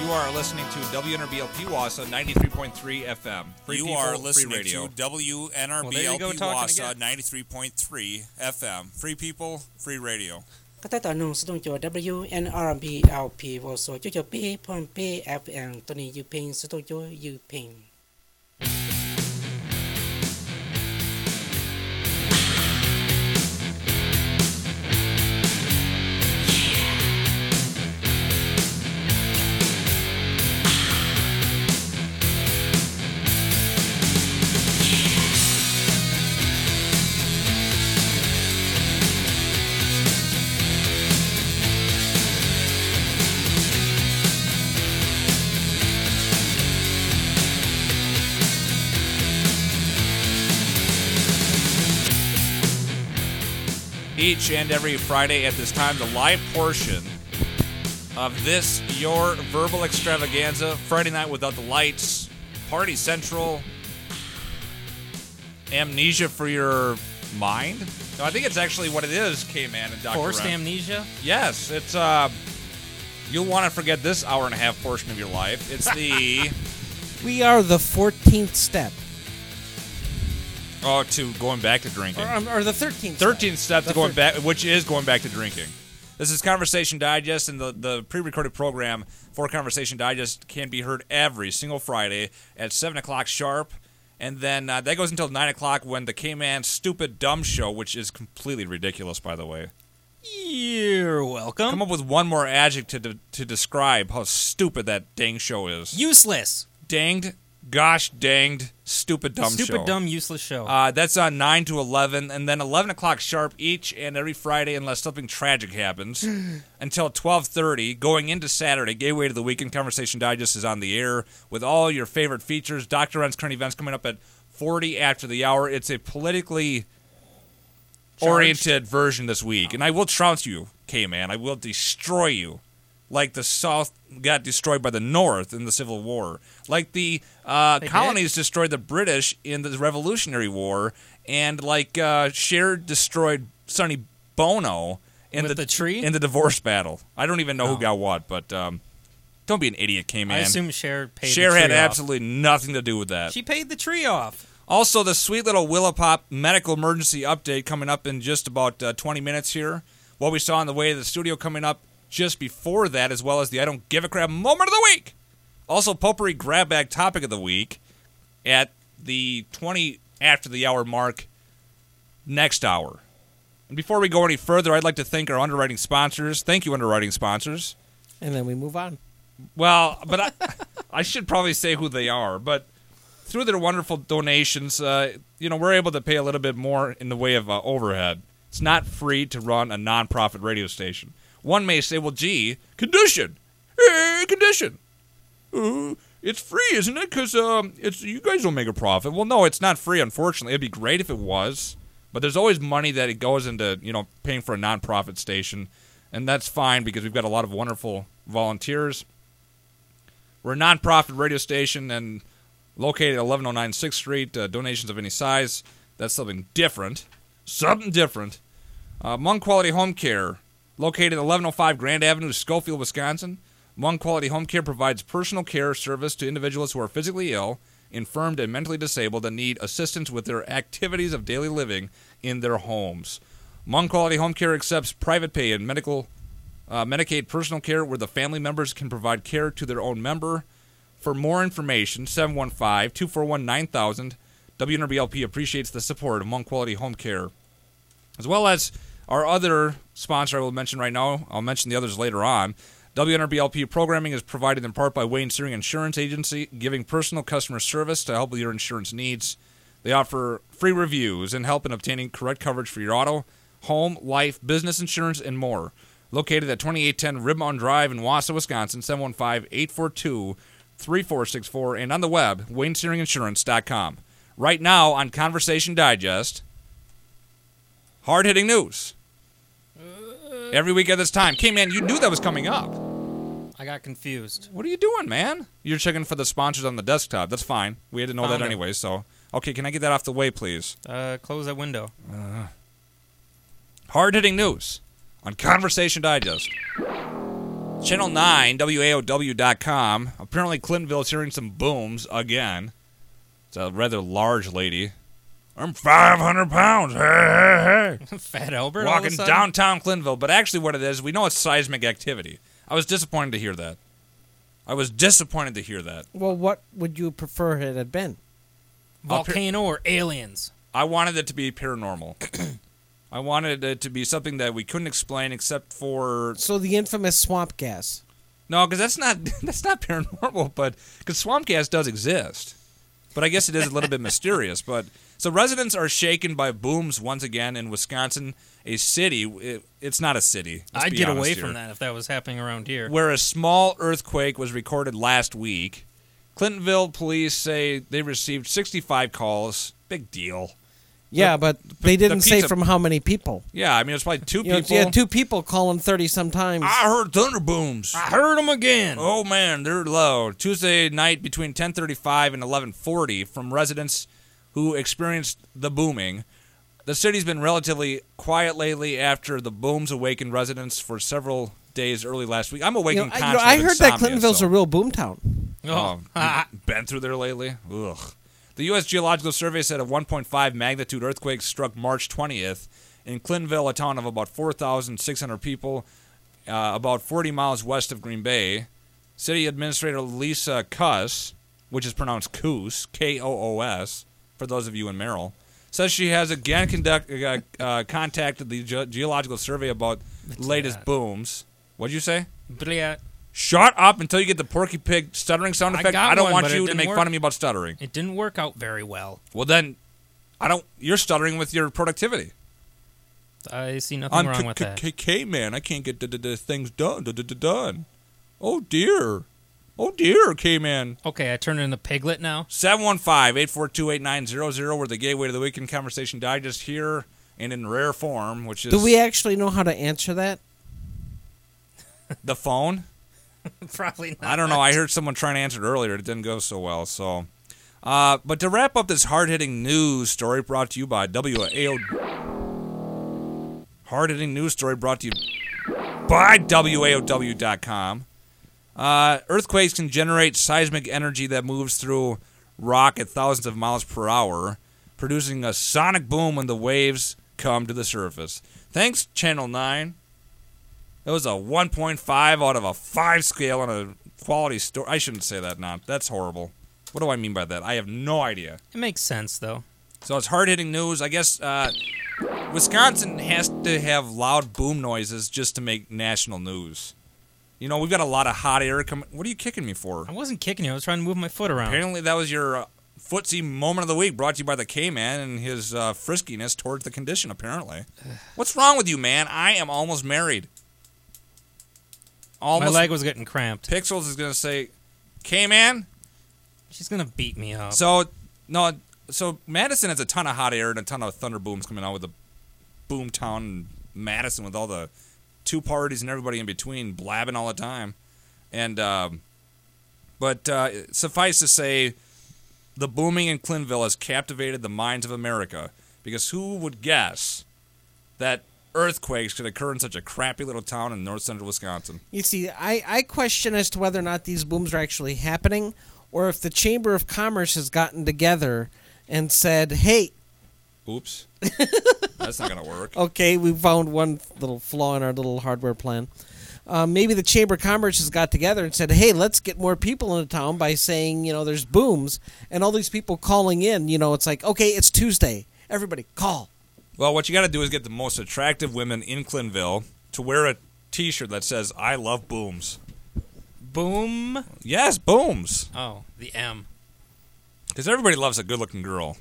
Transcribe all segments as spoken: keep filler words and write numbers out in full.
You are listening to W N R B L P Wausau ninety-three point three F M. Free you people, are free listening radio. to W N R B L P Well, Wausau ninety-three point three F M. Free people, free radio. ก็แต่ต่อหนึ่งสตูดิโอ ดับเบิลยู เอ็น อาร์ บี แอล พี วอลโซจุจปีพอนปี เอฟ เอ็ม ตัวนี้ยูพิงสตูดิโอยูพิง Each and every Friday at this time, the live portion of this, your verbal extravaganza, Friday Night Without the Lights, Party Central, amnesia for your mind? No, I think it's actually what it is, K-Man and Doctor Forced Ren. amnesia? Yes, it's, uh, you'll want to forget this hour and a half portion of your life. It's the... We are the fourteenth step. Oh, to going back to drinking. Or, um, or the thirteenth thirteenth step, The to going thir- back, which is going back to drinking. This is Conversation Digest, and the, the pre-recorded program for Conversation Digest can be heard every single Friday at seven o'clock sharp. And then uh, that goes until nine o'clock when the K-Man Stupid Dumb Show, which is completely ridiculous, by the way. You're welcome. Come up with one more adjective to, to describe how stupid that dang show is. Useless. Danged, gosh danged, stupid dumb Stupid, show. Stupid, dumb, useless show. Uh, that's on nine to eleven, and then eleven o'clock sharp each and every Friday unless something tragic happens, until twelve thirty, going into Saturday, gateway to the weekend. Conversation Digest is on the air with all your favorite features. Doctor Ren's current events coming up at forty after the hour. It's a politically Charged. oriented version this week, and I will trounce you, K-Man. I will destroy you. Like the South got destroyed by the North in the Civil War. Like the uh, colonies did? destroyed the British in the Revolutionary War. And like uh, Cher destroyed Sonny Bono in With the, the tree? in the divorce battle. I don't even know Oh. who got what, but um, don't be an idiot, K-Man. I assume Cher paid Cher the tree had off. absolutely nothing to do with that. She paid the tree off. Also, the sweet little Willapop medical emergency update coming up in just about uh, twenty minutes here. What we saw on the way to the studio coming up just before that, as well as the I Don't Give a Crap moment of the week. Also, Potpourri Grab Bag topic of the week at the twenty after the hour mark next hour. And before we go any further, I'd like to thank our underwriting sponsors. Thank you, underwriting sponsors. And then we move on. Well, but I, I should probably say who they are, but through their wonderful donations, uh, you know, we're able to pay a little bit more in the way of uh, overhead. It's not free to run a non-profit radio station. One may say, well, gee, condition. Hey, condition. Uh, it's free, isn't it? Because um, it's you guys don't make a profit. Well, no, it's not free, unfortunately. It'd be great if it was. But there's always money that it goes into, you know, paying for a non-profit station. And that's fine because we've got a lot of wonderful volunteers. We're a non-profit radio station and located at eleven oh nine sixth Street. Uh, donations of any size, that's something different. Something different. Uh, Hmong Quality Home Care, located at eleven oh five Grand Avenue, Schofield, Wisconsin. Hmong Quality Home Care provides personal care service to individuals who are physically ill, infirmed, and mentally disabled and need assistance with their activities of daily living in their homes. Hmong Quality Home Care accepts private pay and medical, uh, Medicaid personal care where the family members can provide care to their own member. For more information, seven one five, two four one, nine thousand. W N R B L P appreciates the support of Hmong Quality Home Care. As well as our other sponsor I will mention right now. I'll mention the others later on. W N R B L P programming is provided in part by Wayne Searing Insurance Agency, giving personal customer service to help with your insurance needs. They offer free reviews and help in obtaining correct coverage for your auto, home, life, business insurance, and more. Located at twenty-eight ten Ribmont Drive in Wausau, Wisconsin, seven one five, eight four two, three four six four, and on the web, wayne searing insurance dot com. Right now on Conversation Digest, hard-hitting news. Every week at this time. K-Man, you knew that was coming up. I got confused. What are you doing, man? You're checking for the sponsors on the desktop. That's fine. We had to know Found that it. anyway, so. Okay, can I get that off the way, please? Uh, close that window. Hard-hitting news on Conversation Digest. Channel nine, W A O W dot com. Apparently, Clintonville is hearing some booms again. It's a rather large lady. I'm five hundred pounds. Hey, hey, hey. Fat Albert. all of a Walking sudden? downtown Clintonville. But actually, what it is, we know it's seismic activity. I was disappointed to hear that. I was disappointed to hear that. Well, what would you prefer it had been? Volcano or aliens? I wanted it to be paranormal. I wanted it to be something that we couldn't explain except for So the infamous swamp gas. no, because that's not that's not paranormal. But because swamp gas does exist, but I guess it is a little bit mysterious. But so residents are shaken by booms once again in Wisconsin, a city. It, it's not a city. let's I'd be get honest away here, from that if that was happening around here. where a small earthquake was recorded last week. Clintonville police say they received sixty-five calls. Big deal. Yeah, but they the didn't say pizza- from how many people. Yeah, I mean it's probably two You know, people. you had two people calling thirty sometimes. I heard thunder booms. I heard them again. Oh man, they're low. Tuesday night between ten thirty-five and eleven forty from residents who experienced the booming. The city's been relatively quiet lately after the booms awakened residents for several days early last week. I'm You awakening know, I, you conscious know, I of heard that insomnia, Clintonville's so- a real boom town. Oh, you been through there lately? Ugh. The U S Geological Survey said a one point five magnitude earthquake struck March twentieth in Clintonville, a town of about four thousand six hundred people, uh, about forty miles west of Green Bay. City Administrator Lisa Kuss, which is pronounced Koos, K O O S, for those of you in Merrill, says she has again conduct, uh, uh, contacted the Ge- Geological Survey about latest that. booms. What'd you say? Blah. Shut up until you get the Porky Pig stuttering sound I effect. got I, don't one, want but it you to didn't make work. fun of me about stuttering. It didn't work out very well. Well, then, I don't. You're stuttering with your productivity. I see nothing I'm wrong K- with K- that. K- K man. I can't get the, the, the things done. The, the, the done. Oh dear. Oh dear, K man. Okay, I turn it into Piglet now. seven one five, eight four two, eight nine zero zero. We're the gateway to the Weekend Conversation Digest here and in rare form, which is Do we actually know how to answer that? the phone. Probably not. I don't know. I heard someone trying to answer it earlier. It didn't go so well. So, uh, but to wrap up this hard-hitting news story brought to you by W A O. Hard-hitting news story brought to you by W A O W dot com. Uh, earthquakes can generate seismic energy that moves through rock at thousands of miles per hour, producing a sonic boom when the waves come to the surface. Thanks, Channel nine. It was a one point five out of a five scale on a quality store. I shouldn't say that now. That's horrible. What do I mean by that? I have no idea. It makes sense, though. So it's hard-hitting news. I guess uh, Wisconsin has to have loud boom noises just to make national news. You know, we've got a lot of hot air coming. What are you kicking me for? I wasn't kicking you. I was trying to move my foot around. Apparently that was your uh, footsie moment of the week, brought to you by the K-Man and his uh, friskiness towards the condition, apparently. What's wrong with you, man? I am almost married. My Almost. leg was getting cramped. Pixels is going to say, K-Man? She's gonna beat me up. So, no, so Madison has a ton of hot air and a ton of thunder booms coming out with the boom town in Madison with all the two parties and everybody in between blabbing all the time. And, um, but uh, suffice to say, the booming in Clintonville has captivated the minds of America, because who would guess that earthquakes could occur in such a crappy little town in north central Wisconsin? You see, I, I question as to whether or not these booms are actually happening, or if the Chamber of Commerce has gotten together and said, hey, Oops. That's not going to work. okay, we found one little flaw in our little hardware plan. Um, maybe the Chamber of Commerce has got together and said, hey, let's get more people into town by saying, you know, there's booms. And all these people calling in, you know, it's like, okay, it's Tuesday. Everybody, call. Well, what you got to do is get the most attractive women in Clintonville to wear a T-shirt that says, I love booms. Boom. Yes, booms. Oh, the M. Because everybody loves a good-looking girl.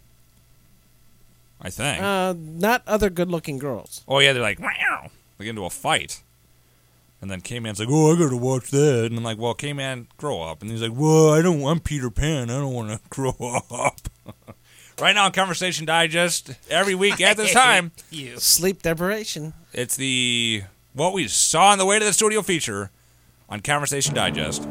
I think. Uh, not other good-looking girls. Oh, yeah, they're like, wow. They get into a fight. And then K-Man's like, oh, I got to watch that. And I'm like, well, K-Man, grow up. And he's like, well, I don't want Peter Pan. I don't want to grow up. Right now on Conversation Digest, every week at this time, You. Sleep deprivation. it's the what we saw on the way to the studio feature on Conversation Digest.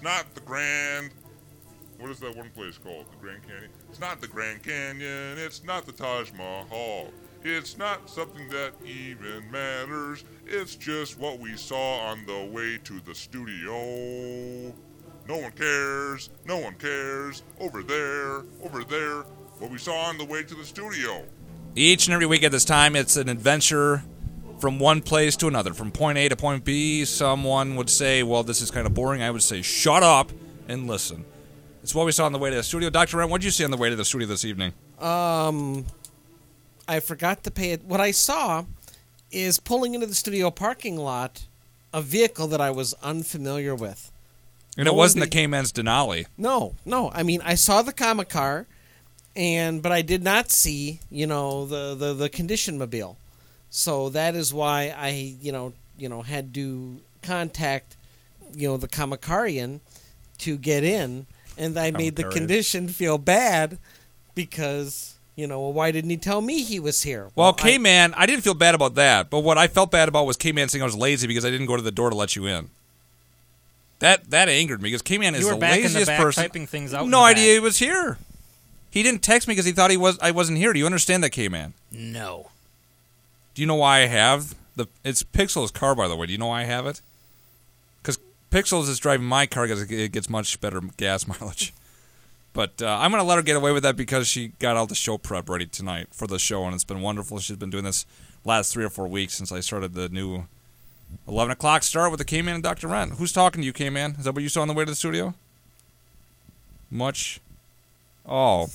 not the Grand. What is that one place called? The Grand Canyon? It's not the Grand Canyon. It's not the Taj Mahal. It's not something that even matters. It's just what we saw on the way to the studio. No one cares. No one cares. Over there. Over there. What we saw on the way to the studio. Each and every week at this time, it's an adventure from one place to another, from point A to point B. Someone would say, well, this is kind of boring. I would say, shut up and listen. It's what we saw on the way to the studio. Doctor Rent, what did you see on the way to the studio this evening? Um, I forgot to pay it. What I saw is pulling into the studio parking lot a vehicle that I was unfamiliar with. And No it wasn't one the Cayman's Denali. No, no. I mean, I saw the Kama car, and but I did not see, you know, the, the, the condition mobile. So that is why I, you know, you know, had to contact, you know, the Kamakarian to get in, and I made the Kamakarian. condition feel bad because, you know, well, why didn't he tell me he was here? Well, I- K-Man, I, didn't feel bad about that, but what I felt bad about was K-Man saying I was lazy because I didn't go to the door to let you in. That that angered me because K-Man is You were the back in the laziest back person. typing things out in No the idea back. he was here. He didn't text me because he thought he was I wasn't here. Do you understand that, K-Man? No. Do you know why I have the? It's Pixel's car, by the way. Do you know why I have it? Because Pixels is driving my car because it gets much better gas mileage. But uh, I'm gonna let her get away with that because she got all the show prep ready tonight for the show, and it's been wonderful. She's been doing this last three or four weeks since I started the new eleven o'clock start with the K-Man and Doctor Rent. Who's talking to you, K-Man? Is that what you saw on the way to the studio? Much. Oh,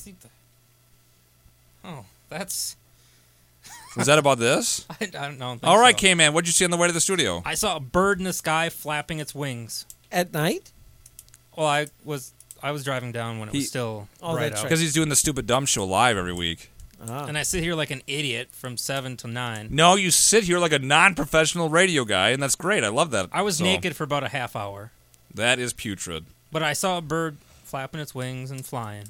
Oh, that's. was that about this? I, I don't know. All right, K-Man. What'd you see on the way to the studio? I saw a bird in the sky flapping its wings. at night. Well, I was I was driving down when it was He- still Oh, bright that's out. Because he's doing the stupid dumb show live every week. Ah. And I sit here like an idiot from seven to nine. No, you sit here like a non-professional radio guy, and that's great. I love that. I was So, naked for about a half hour, That is putrid. but I saw a bird flapping its wings and flying.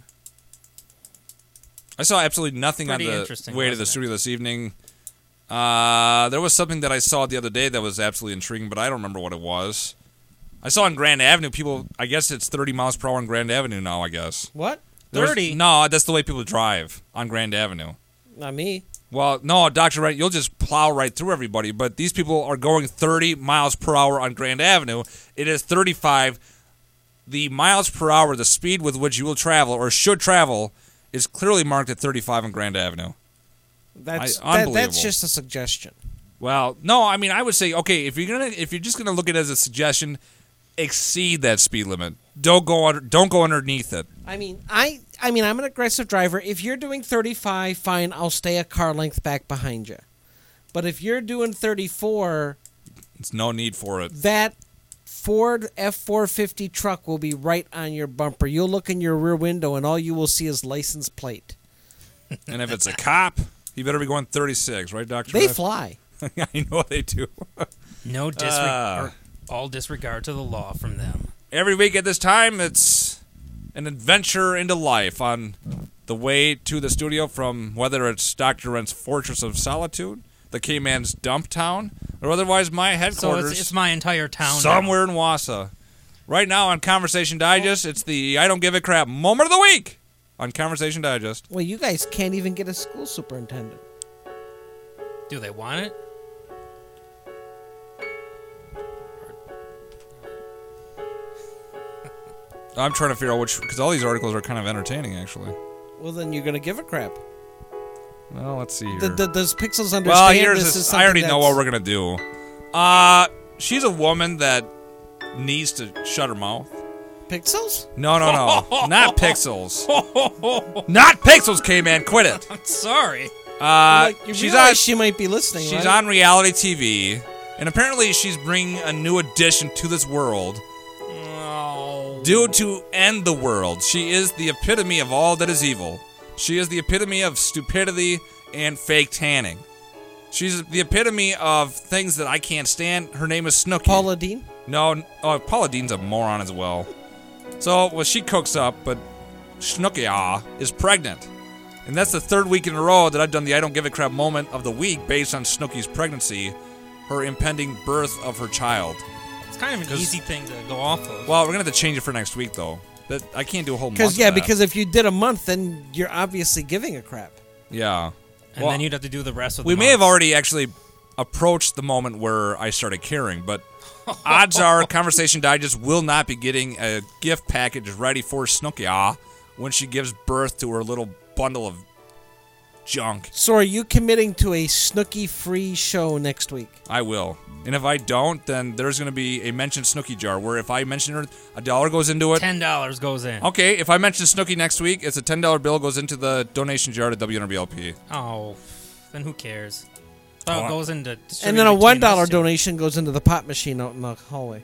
I saw absolutely nothing Pretty on the interesting, way to the wasn't it? studio this evening. Uh, there was something that I saw the other day that was absolutely intriguing, but I don't remember what it was. I saw on Grand Avenue, people, I guess it's thirty miles per hour on Grand Avenue now, I guess. What? There was- thirty? No, that's the way people drive on Grand Avenue. Not me. Well, no, Doctor Wright, you'll just plow right through everybody, but these people are going thirty miles per hour on Grand Avenue. It is thirty-five. The miles per hour, the speed with which you will travel or should travel, is clearly marked at thirty-five on Grand Avenue. That's I- that, unbelievable. that's just a suggestion. Well, no, I mean, I would say, okay, if you're gonna, if you're just gonna look at it as a suggestion, exceed that speed limit. Don't go under, don't go underneath it. I mean, I I mean, I'm an aggressive driver. If you're doing thirty-five, fine, I'll stay a car length back behind you. But if you're doing thirty-four, It's no need for it. that Ford F four fifty truck will be right on your bumper. You'll look in your rear window and all you will see is license plate. And if it's a cop, you better be going thirty-six, right, Doctor They Wright? fly. I know they do. No disregard, Ah. all disregard to the law from them. Every week at this time, it's an adventure into life on the way to the studio from whether it's Doctor Rent's Fortress of Solitude, the K-Man's Dump Town, or otherwise my So headquarters it's, it's my entire town. now. somewhere in Wausau. Right now on Conversation Digest, it's the I Don't Give a Crap Moment of the Week on Conversation Digest. Well, you guys can't even get a school superintendent. Do they want it? I'm trying to figure out which, because all these articles are kind of entertaining, actually. Well, then you're going to give a crap. Well, let's see here. The, the, does Pixels understand Well, here's this this. is I already something know what that's- we're gonna do. Uh, she's a woman that needs to shut her mouth. Pixels? No, no, no, not Pixels. Not Pixels, K-Man. Quit it. I'm sorry. Uh, Like, you she's realize on. she might be listening, She's right? on reality T V, and apparently she's bringing a new addition to this world. Oh. Due to end the world, she is the epitome of all that is evil. She is the epitome of stupidity and fake tanning. She's the epitome of things that I can't stand. Her name is Snooki. Paula Dean? No, n- oh, Paula Dean's a moron as well. So, well, she cooks up, but Snooki is pregnant. And that's the third week in a row that I've done the I Don't Give a Crap moment of the week based on Snooki's pregnancy, her impending birth of her child. It's kind of an 'Cause- easy thing to go off of. Well, we're gonna have to change it for next week though. That I can't do a whole month. Because yeah, of that. because if you did a month, then you're obviously giving a crap. yeah, and well, then you'd have to do the rest of the we may have months. already actually approached the moment where I started caring, but odds are Conversation Digest will not be getting a gift package ready for Snookia when she gives birth to her little bundle of junk. So are you committing to a Snooki-free show next week? I will. And if I don't, then there's going to be a mentioned Snooki jar where if I mention her, a dollar goes into it. ten dollars goes in. Okay, if I mention Snooki next week, it's a ten dollar bill goes into the donation jar to W N R B L P. Oh, then who cares? So Oh, it goes into. And then a between one dollar us two. donation goes into the pop machine out in the hallway.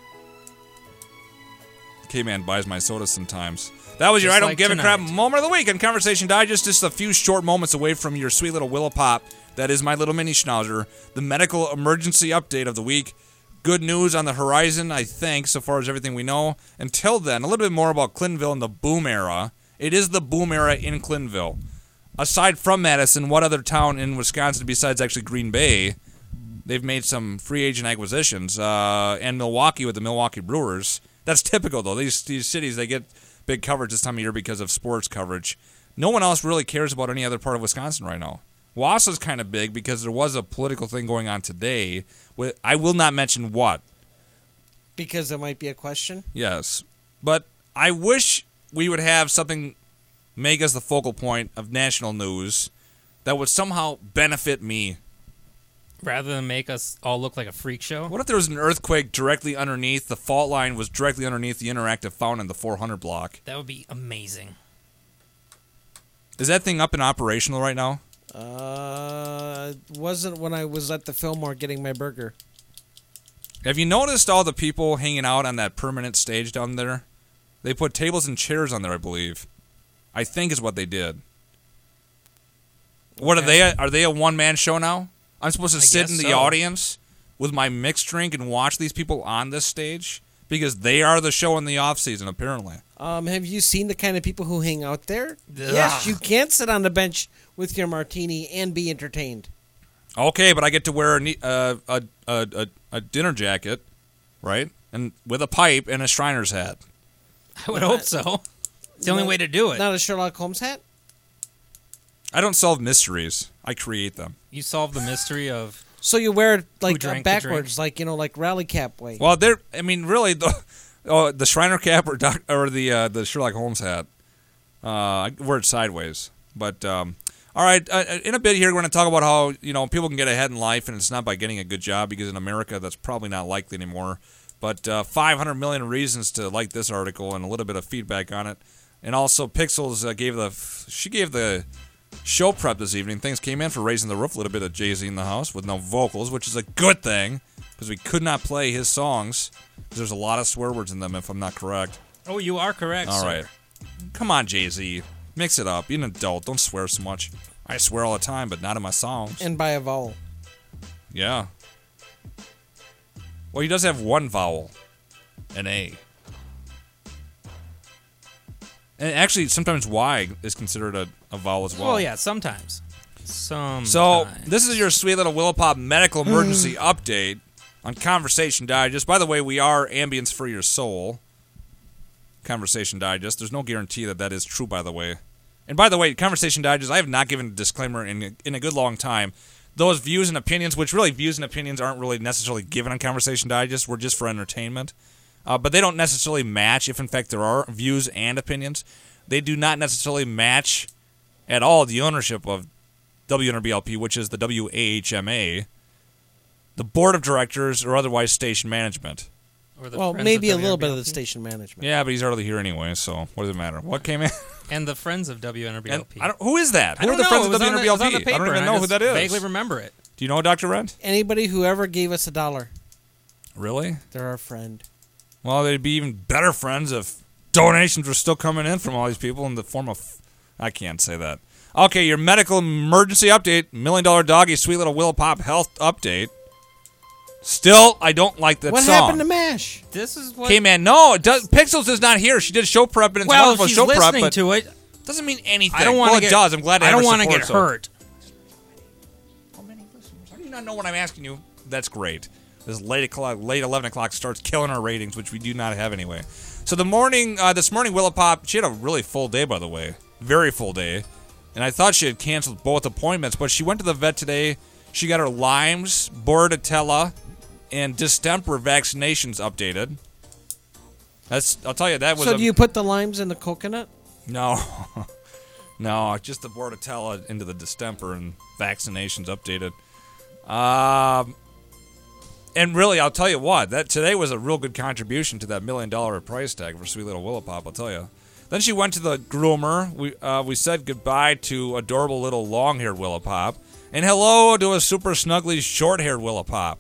K-Man buys my soda sometimes. That was your Just I Don't like Give a Crap tonight. moment of the week on Conversation Digest. Just a few short moments away from your sweet little Willow Pop. That is my little mini schnauzer. The medical emergency update of the week. Good news on the horizon, I think, so far as everything we know. Until then, a little bit more about Clintonville and the boom era. It is the boom era in Clintonville. Aside from Madison, what other town in Wisconsin besides actually Green Bay? They've made some free agent acquisitions. Uh, and Milwaukee with the Milwaukee Brewers. That's typical, though. These these cities, they get big coverage this time of year because of sports coverage. No one else really cares about any other part of Wisconsin right now. Wausa's kind of big because there was a political thing going on today. With I will not mention what. Because there might be a question. Yes. But I wish we would have something make us the focal point of national news that would somehow benefit me. Rather than make us all look like a freak show. What if there was an earthquake directly underneath, the fault line was directly underneath the interactive fountain in the four hundred block? That would be amazing. Is that thing up and operational right now? Uh, it wasn't when I was at the Fillmore getting my burger. Have you noticed all the people hanging out on that permanent stage down there? They put tables and chairs on there, I believe. I think is what they did. What are Okay. they? Are they a one-man show now? I'm supposed to I sit guess in the so. audience with my mixed drink and watch these people on this stage? Because they are the show in the off-season, apparently. Um, have you seen the kind of people who hang out there? Ugh. Yes, you can sit on the bench with your martini and be entertained. Okay, but I get to wear a, ne- uh, a, a, a, a dinner jacket, right? And with a pipe and a Shriner's hat. I would hope so. It's the only Not- way to do it. Not a Sherlock Holmes hat? I don't solve mysteries. I create them. You solve the mystery of. So you wear it like uh, drank the backwards, like, you know, like rally cap way. Well, they're. I mean, really, the oh, the Shriner cap or doc, or the uh, the Sherlock Holmes hat. Uh, I wear it sideways. But um, all right, uh, in a bit here, we're going to talk about how you know people can get ahead in life, and it's not by getting a good job, because in America that's probably not likely anymore. But uh, five hundred million reasons to like this article, and a little bit of feedback on it, and also Pixels uh, gave the she gave the. show prep this evening. Things came in for raising the roof. A little bit of Jay-Z in the house with no vocals, which is a good thing because we could not play his songs because there's a lot of swear words in them, if I'm not correct. Oh, you are correct. All sir. right. Come on, Jay-Z. Mix it up. Be an adult. Don't swear so much. I swear all the time, but not in my songs. And by a vowel. Yeah. Well, he does have one vowel. An A. And actually, sometimes Y is considered a, a vowel as well. Well, yeah, sometimes. Sometimes. So, this is your sweet little Willow Pop medical emergency update on Conversation Digest. By the way, we are ambience for your soul. Conversation Digest. There's no guarantee that that is true, by the way. And by the way, Conversation Digest, I have not given a disclaimer in a, in a good long time. Those views and opinions, which really views and opinions aren't really necessarily given on Conversation Digest, were just for entertainment. Uh, but they don't necessarily match, if in fact there are views and opinions. They do not necessarily match at all the ownership of W N R B L P, which is the W A H M A, the board of directors, or otherwise station management. Or the Well, Friends maybe a of little bit of the W N R B L P. station management. Yeah, but he's hardly here anyway, so what does it matter? What came in? And the Friends of W N R B L And P. I don't, who is that? I Who don't are the know. friends It of was W on N R the- B it L was on P? the I don't paper, even and know I who just that is. vaguely remember it. Do you know Doctor Rent? Anybody who ever gave us a dollar, Really? they're our friend. Well, they'd be even better friends if donations were still coming in from all these people in the form of... I can't say that. Okay, your medical emergency update. Million Dollar Doggy, sweet little Willow Pop health update. Still, I don't like that What song. happened to MASH? This is what. Okay, man, no, it does, Pixels is not here. She did show prep, and it's well, wonderful she's show prep, listening but to it. doesn't mean anything. I don't want to well, get. it does. I'm glad to I have don't her want to support, get so- hurt. How many listeners? How do you not know what I'm asking you? That's great. This late o'clock, late eleven o'clock starts killing our ratings, which we do not have anyway. So the morning, uh, this morning, Willa Pop, she had a really full day, by the way, very full day, and I thought she had canceled both appointments, but she went to the vet today. She got her Lyme's, Bordetella, and distemper vaccinations updated. That's, I'll tell you, that was. So a, do you put the limes in the coconut? No, no, just the Bordetella into the distemper and vaccinations updated. Um. And really, I'll tell you what, that today was a real good contribution to that million dollar price tag for sweet little Willa Pop, I'll tell you. Then she went to the groomer. We uh, we said goodbye to adorable little long-haired Willa Pop. And hello to a super snuggly short-haired Willa Pop.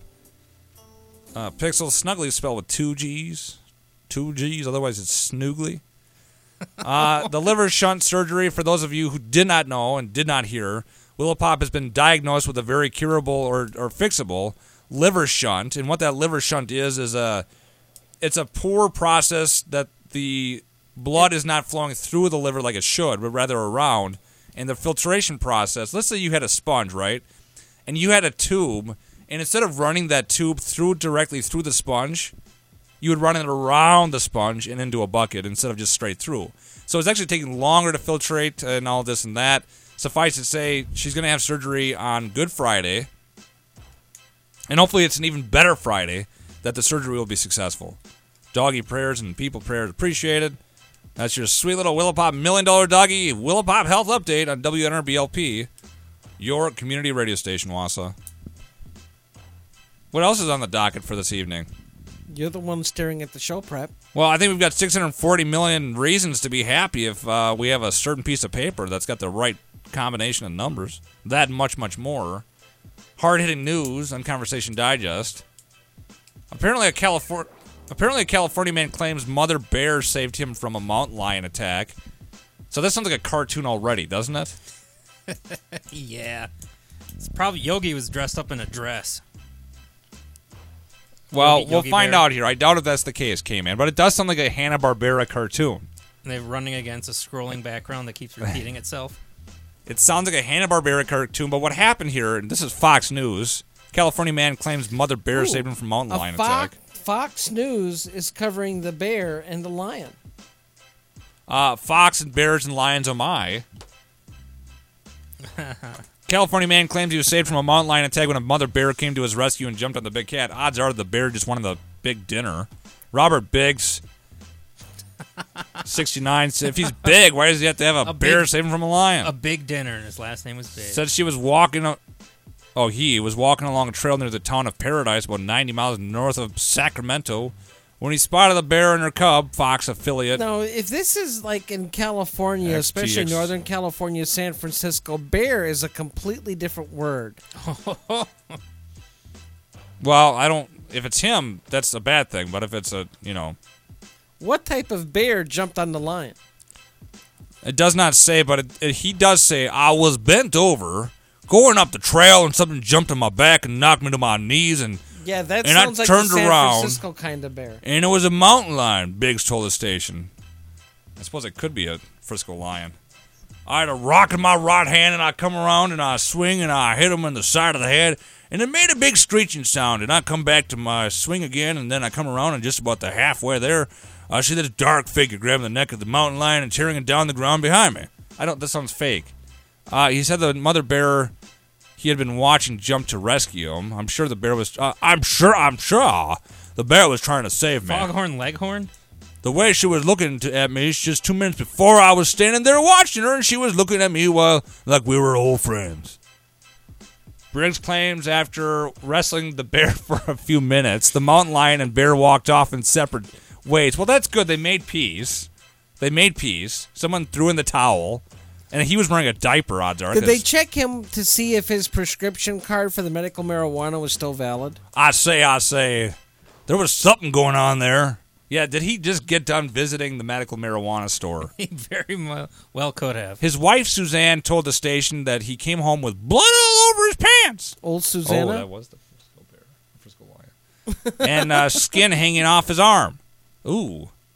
Uh, Pixel Snuggly is spelled with two G's. Two G's, otherwise it's Snoogly. Uh, the liver shunt surgery, for those of you who did not know and did not hear, Willa Pop has been diagnosed with a very curable or, or fixable liver shunt, and what that liver shunt is is a it's a poor process that the blood is not flowing through the liver like it should, but rather around. And the filtration process, let's say you had a sponge, right? And you had a tube, and instead of running that tube through directly through the sponge, you would run it around the sponge and into a bucket instead of just straight through. So it's actually taking longer to filtrate and all this and that. Suffice to say, she's going to have surgery on Good Friday. And hopefully it's an even better Friday that the surgery will be successful. Doggy prayers and people prayers appreciated. That's your sweet little Willa Pop Million Dollar Doggy Willa Pop Health Update on W N R B L P, your community radio station, Wausau. What else is on the docket for this evening? You're the one staring at the show prep. Well, I think we've got six hundred forty million reasons to be happy if uh, we have a certain piece of paper that's got the right combination of numbers. That and much, much more. Hard-hitting news on Conversation Digest. Apparently a, Califor- apparently, a California man claims mother bear saved him from a mountain lion attack. So that sounds like a cartoon already, doesn't it? Yeah. It's probably Yogi was dressed up in a dress. Well, Yogi- we'll Yogi find Bear. out here. I doubt if that's the case, K-Man, but it does sound like a Hanna-Barbera cartoon. And they're running against a scrolling background that keeps repeating itself. It sounds like a Hanna-Barbera cartoon, but what happened here, and this is Fox News, California man claims mother bear Ooh, saved him from mountain A lion Fox, attack. Fox News is covering the bear and the lion. Uh, Fox and bears and lions, oh my. California man claims he was saved from a mountain lion attack when a mother bear came to his rescue and jumped on the big cat. Odds are the bear just wanted the big dinner. Robert Biggs, sixty-nine, said if he's big, why does he have to have a, A bear big- save him from a lion? A big dinner, and his last name was Big. Said she was walking. A- oh, he was walking along a trail near the town of Paradise, about ninety miles north of Sacramento, when he spotted the bear and her cub. Fox affiliate. Now, if this is like in California, X T X. especially Northern California, San Francisco, bear is a completely different word. Well, I don't. If it's him, that's a bad thing. But if it's a, you know, What type of bear jumped on the lion? it does not say. But it, it, he does say I was bent over, going up the trail, and something jumped on my back and knocked me to my knees, and Yeah, that And I sounds like turned the San around. Francisco kind of bear. and it was a mountain lion. Biggs told the station. I suppose it could be a Frisco lion. I had a rock in my right hand, and I come around and I swing and I hit him in the side of the head, and it made a big screeching sound. And I come back to my swing again, and then I come around, and just about the halfway there, I see this dark figure grabbing the neck of the mountain lion and tearing it down the ground behind me. I don't. This sounds fake. Uh, he said the mother bear he had been watching jumped to rescue him. I'm sure the bear was. Uh, I'm sure. I'm sure the bear was trying to save me. Foghorn Leghorn? The way she was looking to, at me, just two minutes before I was standing there watching her, and she was looking at me while like we were old friends. Briggs claims after wrestling the bear for a few minutes, the mountain lion and bear walked off in separate ways. Well, that's good. They made peace. They made peace. Someone threw in the towel, and he was wearing a diaper, odds are. Did they 'cause check him to see if his prescription card for the medical marijuana was still valid? I say, I say, there was something going on there. Yeah, did he just get done visiting the medical marijuana store? He very well, well could have. His wife, Suzanne, told the station that he came home with blood all over his pants. Old Susanna? Oh, that was the Frisco bear, Frisco lion. And uh, skin hanging off his arm. Ooh.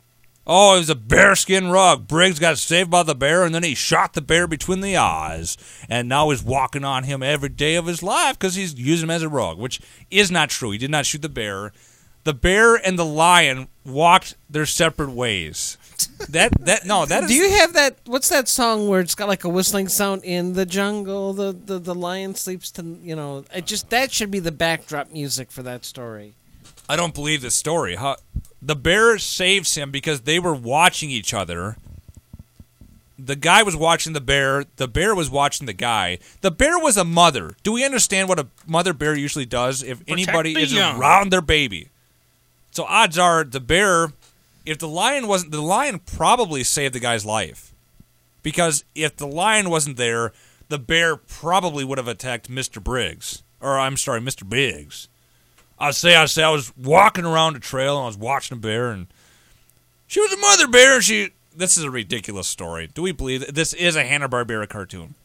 Oh, it was a bearskin rug. Briggs got saved by the bear, and then he shot the bear between the eyes. And now he's walking on him every day of his life because he's using him as a rug, which is not true. He did not shoot the bear. The bear and the lion walked their separate ways. That that no, that is. Do you have that? What's that song where it's got like a whistling sound in the jungle? The the, the lion sleeps to you know. It just that should be the backdrop music for that story. I don't believe this story. How, the bear saves him because they were watching each other. The guy was watching the bear. The bear was watching the guy. The bear was a mother. Do we understand what a mother bear usually does if anybody the is young. around their baby? So odds are the bear, if the lion wasn't, the lion probably saved the guy's life. Because if the lion wasn't there, the bear probably would have attacked Mister Briggs. Or I'm sorry, Mister Biggs. I say, I say, I was walking around a trail and I was watching a bear and she was a mother bear and she, this is a ridiculous story. Do we believe that this is a Hanna-Barbera cartoon?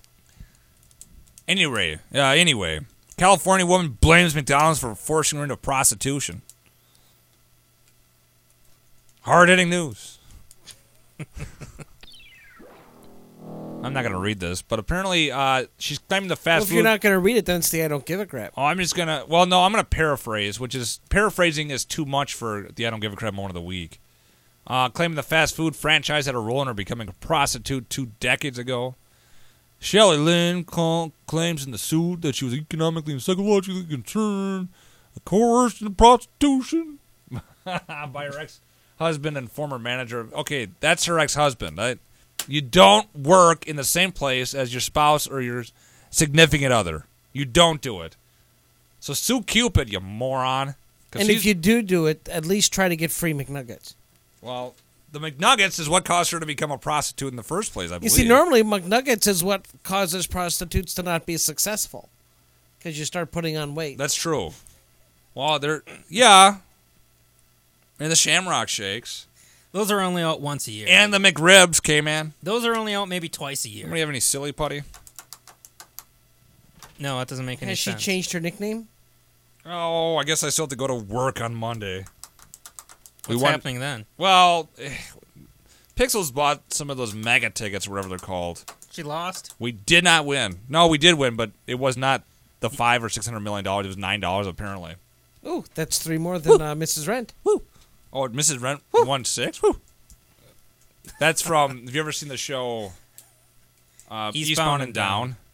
Anyway, uh, anyway, California woman blames McDonald's for forcing her into prostitution. Hard-hitting news. I'm not going to read this, but apparently uh, she's claiming the fast Well, if food... you're not going to read it, then say I don't give a crap. Oh, I'm just going to... Well, no, I'm going to paraphrase, which is... Paraphrasing is too much for the I Don't Give a Crap moment of the week. Uh, claiming the fast food franchise had a role in her becoming a prostitute two decades ago. Shelley Lynn cl- claims in the suit that she was economically and psychologically concerned, coerced into prostitution by her ex-husband and former manager. Okay, that's her ex-husband. I, you don't work in the same place as your spouse or your significant other. You don't do it. So sue Cupid, you moron. And if you do do it, at least try to get free McNuggets. Well, the McNuggets is what caused her to become a prostitute in the first place, I You believe. see, normally McNuggets is what causes prostitutes to not be successful. Because you start putting on weight. That's true. Well, they're... Yeah. And the Shamrock Shakes. Those are only out once a year. And the McRibs, K-Man. Those are only out maybe twice a year. Anybody have any silly putty? No, that doesn't make any Has she sense. changed her nickname? Oh, I guess I still have to go to work on Monday. What's won- happening then? Well, eh, Pixels bought some of those mega tickets, or whatever they're called. She lost? We did not win. No, we did win, but it was not the five or six hundred million dollars. It was nine dollars apparently. Ooh, that's three more than uh, Missus Rent. Woo! Oh, Missus Rent won six. Woo! That's from. Have you ever seen the show uh, Eastbound, Eastbound and and Down? Down.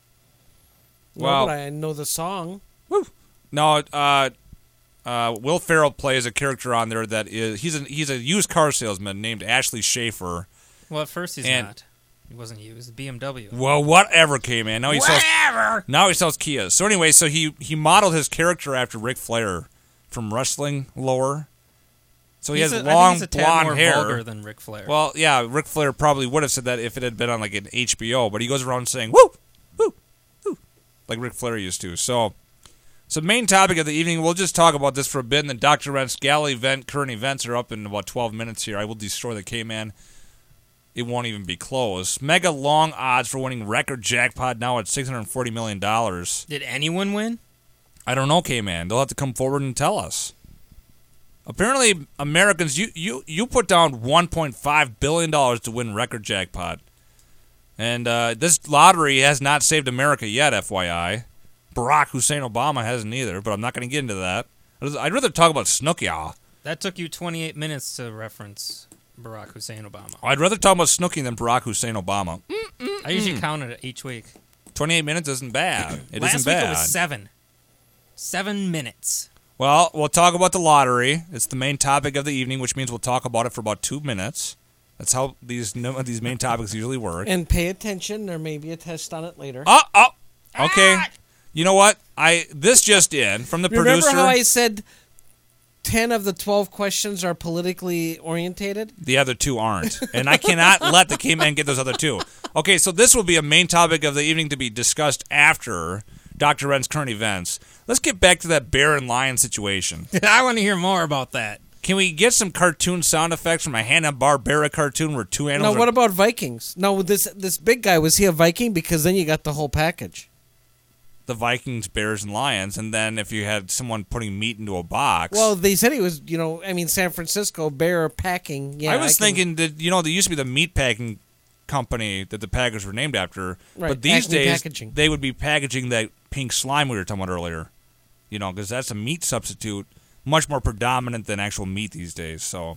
Well, Well, I know the song. woo! No, uh, uh, Will Ferrell plays a character on there that is he's a he's a used car salesman named Ashley Schaefer. Well, at first he's And- not. He wasn't you. It was a B M W. Well, whatever, K-Man. Now he sells Whatever! now he sells Kias. So anyway, so he he modeled his character after Ric Flair from wrestling lore. So he He's has a- I think long he's a tad blonde more hair. vulgar than Ric Flair. Well, yeah, Ric Flair probably would have said that if it had been on like an H B O, but he goes around saying "woo, woo, woo," like Ric Flair used to. So, so main topic of the evening, we'll just talk about this for a bit. And then Doctor Rent's gala event, current events are up in about twelve minutes here. I will destroy the K-Man. It won't even be close. Mega long odds for winning record jackpot now at six hundred forty million dollars. Did anyone win? I don't know, K-Man. They'll have to come forward and tell us. Apparently, Americans, you, you, you put down one point five billion dollars to win record jackpot. And uh, this lottery has not saved America yet, F Y I. Barack Hussein Obama hasn't either, but I'm not going to get into that. I'd rather talk about Snooki. That took you twenty-eight minutes to reference Barack Hussein Obama. I'd rather talk about Snooki than Barack Hussein Obama. I usually count it each week. twenty-eight minutes isn't bad. It Last isn't week bad. it was seven. Seven minutes. Well, we'll talk about the lottery. It's the main topic of the evening, which means we'll talk about it for about two minutes. That's how these these main topics usually work. And pay attention. There may be a test on it later. Oh, oh, okay. You know what? I this just in from the Remember producer. how I said ten of the twelve questions are politically orientated? The other two aren't, and I cannot let the K-Man get those other two. Okay, so this will be a main topic of the evening to be discussed after Doctor Ren's current events. Let's get back to that bear and lion situation. I want to hear more about that. Can we get some cartoon sound effects from a Hanna-Barbera cartoon where two animals Now, are... what about Vikings? No, this this big guy, was he a Viking? Because then you got the whole package. the Vikings, Bears, and Lions, and then if you had someone putting meat into a box. Well, they said he was, you know, I mean, San Francisco Bear Packing. Yeah, I was can- thinking that, you know, there used to be the meat packing company that the Packers were named after, Right, but these Acme days Packaging. they would be packaging that pink slime we were talking about earlier, you know, because that's a meat substitute, much more predominant than actual meat these days. So,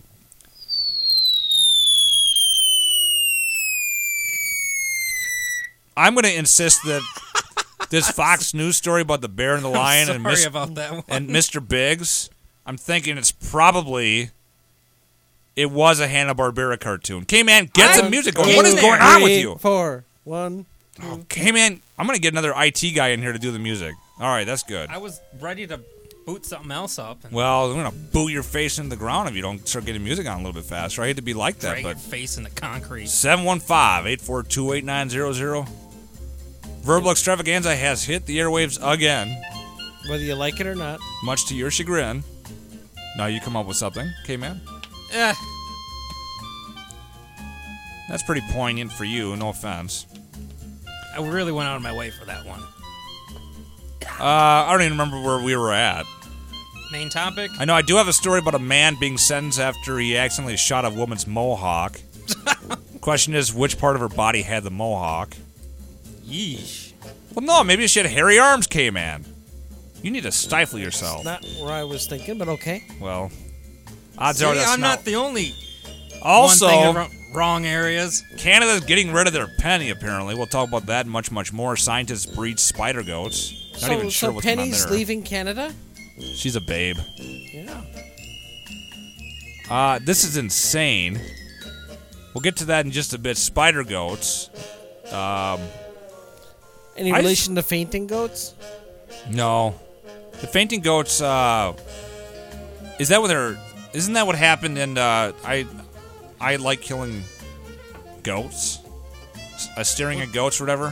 I'm going to insist that this Fox News story about the bear and the lion Sorry and, Mis- about that one. and Mister Biggs, I'm thinking it's probably. It was a Hanna-Barbera cartoon. Okay, man, get some music going. What is there. going on with Three, you? Four, one. Okay, man, I'm going to get another I T guy in here to do the music. All right, that's good. I was ready to boot something else up and Well, I'm going to boot your face into the ground if you don't start getting music on a little bit faster. I hate to be like that, drag your but face in the concrete. seven one five, eight four two, eight nine zero zero. Verbal Extravaganza has hit the airwaves again, Whether you like it or not. much to your chagrin. Now you come up with something. Okay, man? Eh, That's pretty poignant for you, no offense. I really went out of my way for that one. Uh, I don't even remember where we were at. Main topic? I know I do have a story about a man being sentenced after he accidentally shot a woman's mohawk. Question is, which part of her body had the mohawk? Yeesh. Well, no, maybe she had hairy arms, K-Man. You need to stifle yourself. Not where I was thinking, but okay. Well, odds See, are that's I'm not. not the only Also, one thing of wrong areas. Canada's getting rid of their penny, apparently. We'll talk about that and much, much more. Scientists breed spider goats. Not so, even sure so what's going on Penny's there. leaving Canada? She's a babe. Yeah. Uh, this is insane. We'll get to that in just a bit. Spider goats. Um, Any I relation to fainting goats? no. The fainting goats, uh, is that what they're, isn't that what happened in, uh, I, I like killing goats? Uh, staring at goats or whatever?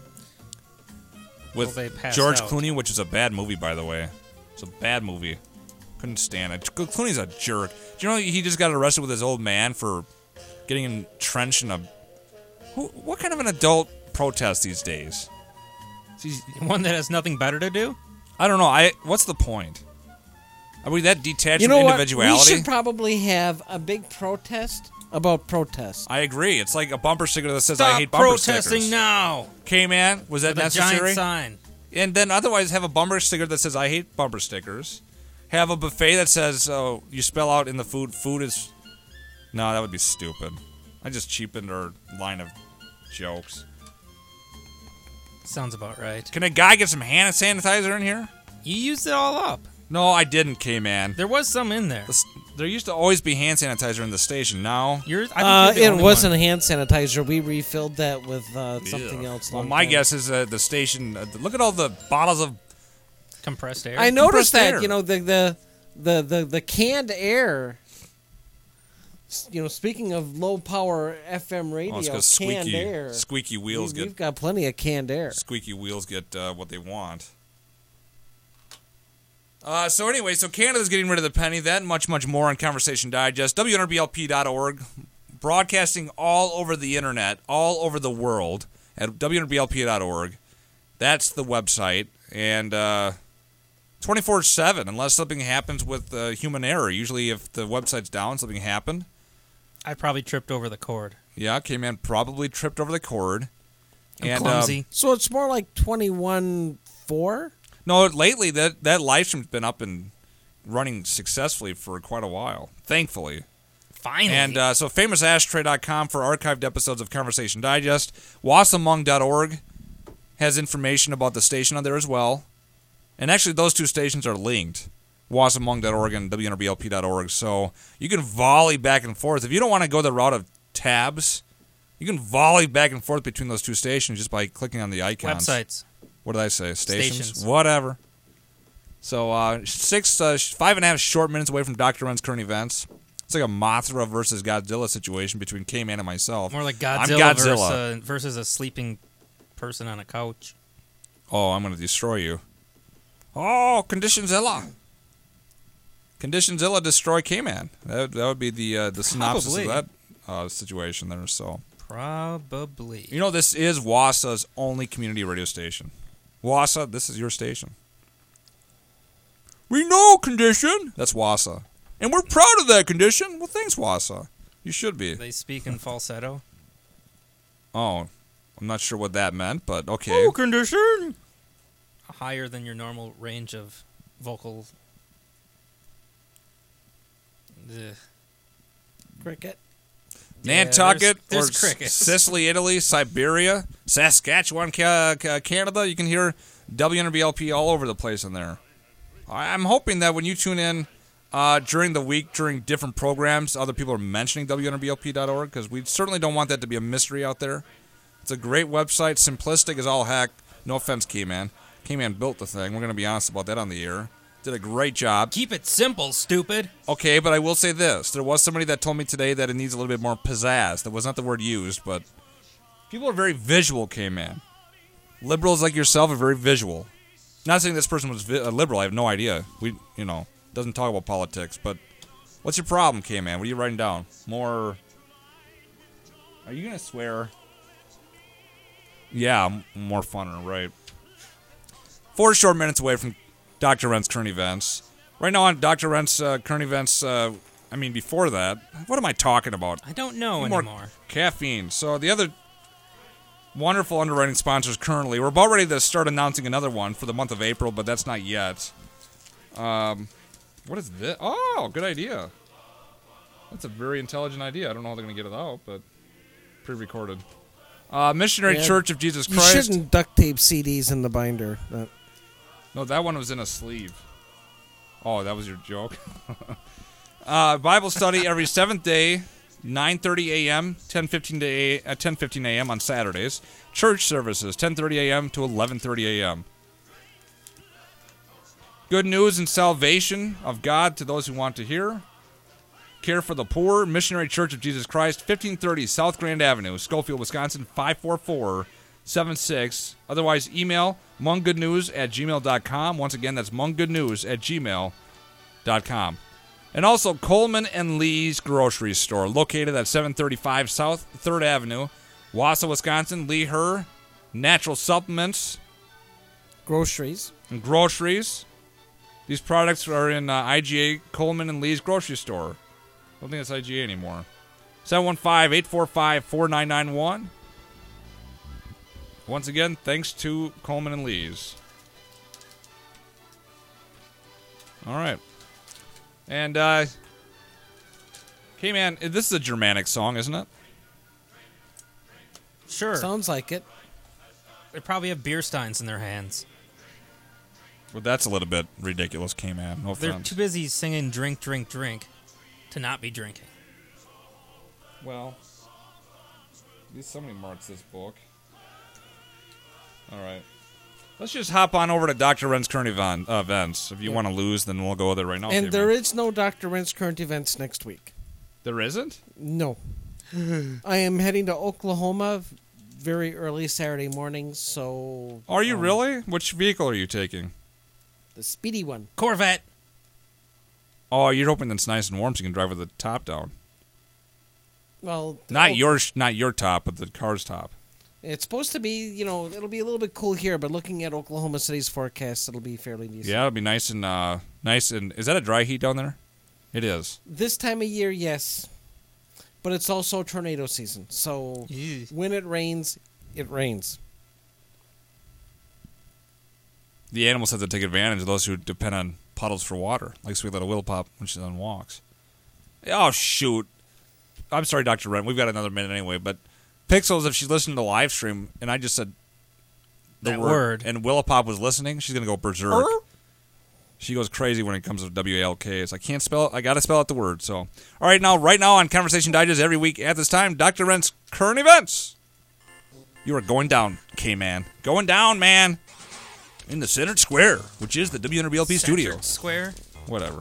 With Well, they passed George out. Clooney, which is a bad movie, by the way. It's a bad movie. Couldn't stand it. Clooney's a jerk. Do you know he just got arrested with his old man for getting entrenched in a... Who, what kind of an adult protest these days? He's- One that has nothing better to do? I don't know. I What's the point? Are we that detached You know from what? individuality? We should probably have a big protest about protest. I agree. It's like a bumper sticker that says Stop "I hate bumper protesting stickers." now! Okay, man, was that With a necessary? giant sign. And then otherwise have a bumper sticker that says "I hate bumper stickers." Have a buffet that says, "Oh, you spell out in the food, food is." No, that would be stupid. I just cheapened our line of jokes. Sounds about right. Can a guy get some hand sanitizer in here? You used it all up. No, I didn't, K-Man. There was some in there. The s- There used to always be hand sanitizer in the station. Now, Yours? I think Uh, you're the it only wasn't one. hand sanitizer. We refilled that with uh, something Ew. else. Well, long my time. guess is uh, the station. Uh, look at all the bottles of. compressed air. I noticed compressed that. air. You know the the the the, the canned air. S- You know, speaking of low power F M radio, Oh, it's because canned squeaky, air. squeaky wheels we, get We've got plenty of canned air. squeaky wheels get uh, what they want. Uh, so anyway, so Canada's getting rid of the penny. That and much, much more on Conversation Digest. W N R B L P dot org, broadcasting all over the internet, all over the world at W N R B L P dot org. That's the website, and uh, twenty-four seven, unless something happens with uh, human error. Usually, if the website's down, something happened. I probably tripped over the cord. Yeah, K-Man probably tripped over the cord. I'm and, clumsy. um, So it's more like twenty-one four. No, lately that that live stream's been up and running successfully for quite a while, thankfully. Finally. And uh, so famous ashtray dot com for archived episodes of Conversation Digest. wasamung dot org has information about the station on there as well. And actually, those two stations are linked, wasamung dot org and W N R B L P dot org. So you can volley back and forth. If you don't want to go the route of tabs, you can volley back and forth between those two stations just by clicking on the icons. Websites. What did I say? Stations? Stations. Whatever. So, uh, six, uh, five and a half short minutes away from Doctor Run's current events. It's like a Mothra versus Godzilla situation between K-Man and myself. More like I'm Godzilla, Godzilla. Versus, uh, versus a sleeping person on a couch. Oh, I'm going to destroy you. Oh, Conditionzilla. Conditionzilla destroy K-Man. That, that would be the uh, the synopsis Probably. of that uh, situation there. So, Probably. you know, this is Wasa's only community radio station. Wassa, this is your station. We know condition. That's Wassa. And we're proud of that condition. Well, thanks, Wassa. You should be. They speak in falsetto. Oh, I'm not sure what that meant, but okay. Condition. Higher than your normal range of vocal. Ugh. Cricket. Yeah, Nantucket there's- or there's crickets. Sicily, Italy, Siberia, Saskatchewan, Ca- Ca- Canada. You can hear W N R B L P all over the place in there. I- I'm hoping that when you tune in uh, during the week, during different programs, other people are mentioning W N R B L P dot org, because we certainly don't want that to be a mystery out there. It's a great website, simplistic as all heck. No offense, K-Man. K-Man built the thing. We're going to be honest about that on the air. Did a great job. Keep it simple, stupid. Okay, but I will say this. There was somebody that told me today that it needs a little bit more pizzazz. That was not the word used, but people are very visual, K-Man. Liberals like yourself are very visual. Not saying this person was vi- a liberal. I have no idea. We, you know, doesn't talk about politics, but what's your problem, K-Man? What are you writing down? More... Are you going to swear? Yeah, m- more funner, right. Four short minutes away from Doctor Rent's current events. Right now on Doctor Rent's uh, current events, uh, I mean, before that, what am I talking about? I don't know More anymore. caffeine. So the other wonderful underwriting sponsors currently, we're about ready to start announcing another one for the month of April, but that's not yet. Um, what is this? Oh, good idea. That's a very intelligent idea. I don't know how they're going to get it out, but pre-recorded. Uh, Missionary Yeah. Church of Jesus You Christ. shouldn't duct tape C Ds in the binder. But No, that one was in a sleeve. Oh, that was your joke? uh, Bible study every seventh day, nine thirty a.m., ten fifteen to uh, ten fifteen a.m. on Saturdays. Church services, ten thirty a.m. to eleven thirty a.m. Good news and salvation of God to those who want to hear. Care for the poor, Missionary Church of Jesus Christ, fifteen thirty South Grand Avenue, Schofield, Wisconsin, five four four seven six. Otherwise, email munggoodnews at gmail dot com. Once again, that's munggoodnews at gmail dot com. And also Coleman and Lee's Grocery Store, located at seven thirty-five South third Avenue, Wausau, Wisconsin. Lee Her, natural supplements groceries. and groceries. These products are in uh, I G A Coleman and Lee's Grocery Store. I don't think it's I G A anymore. seven one five, eight four five, four nine nine one. Once again, thanks to Coleman and Lee's. All right. And, uh, okay, man, this is a Germanic song, isn't it? Sure. Sounds like it. They probably have beer steins in their hands. Well, that's a little bit ridiculous, K-Man. No They're offense. too busy singing drink, drink, drink to not be drinking. Well, at least somebody marks this book. All right. Let's just hop on over to Doctor Ren's current event, uh, events. If you want to lose, then we'll go there right now. And K-Man. there is no Doctor Rent's current events next week. There isn't? No. I am heading to Oklahoma very early Saturday morning, so... Are you um, really? Which vehicle are you taking? The speedy one. Corvette. Oh, you're hoping it's nice and warm so you can drive with the top down. Well... Not oh, your, not your top, but the car's top. It's supposed to be, you know, it'll be a little bit cool here, but looking at Oklahoma City's forecast, it'll be fairly decent. Yeah, it'll be nice and uh, nice and. Is that a dry heat down there? It is. This time of year, yes. But it's also tornado season, so Ew. when it rains, it rains. The animals have to take advantage of those who depend on puddles for water, like Sweet Little Willow Pop when she's on walks. Oh, shoot. I'm sorry, Doctor Rent. We've got another minute anyway, but Pixels, if she's listening to the live stream, and I just said the That word. and Willow Pop was listening, she's going to go berserk. She goes crazy when it comes to W A L K. So I can't spell it. I got to spell out the word. So, all right, now, right now on Conversation Digest every week at this time, Doctor Rent's current events. You are going down, K-Man. Going down, man. In the centered square, which is the W N R B L P studio. Centered Square. Whatever.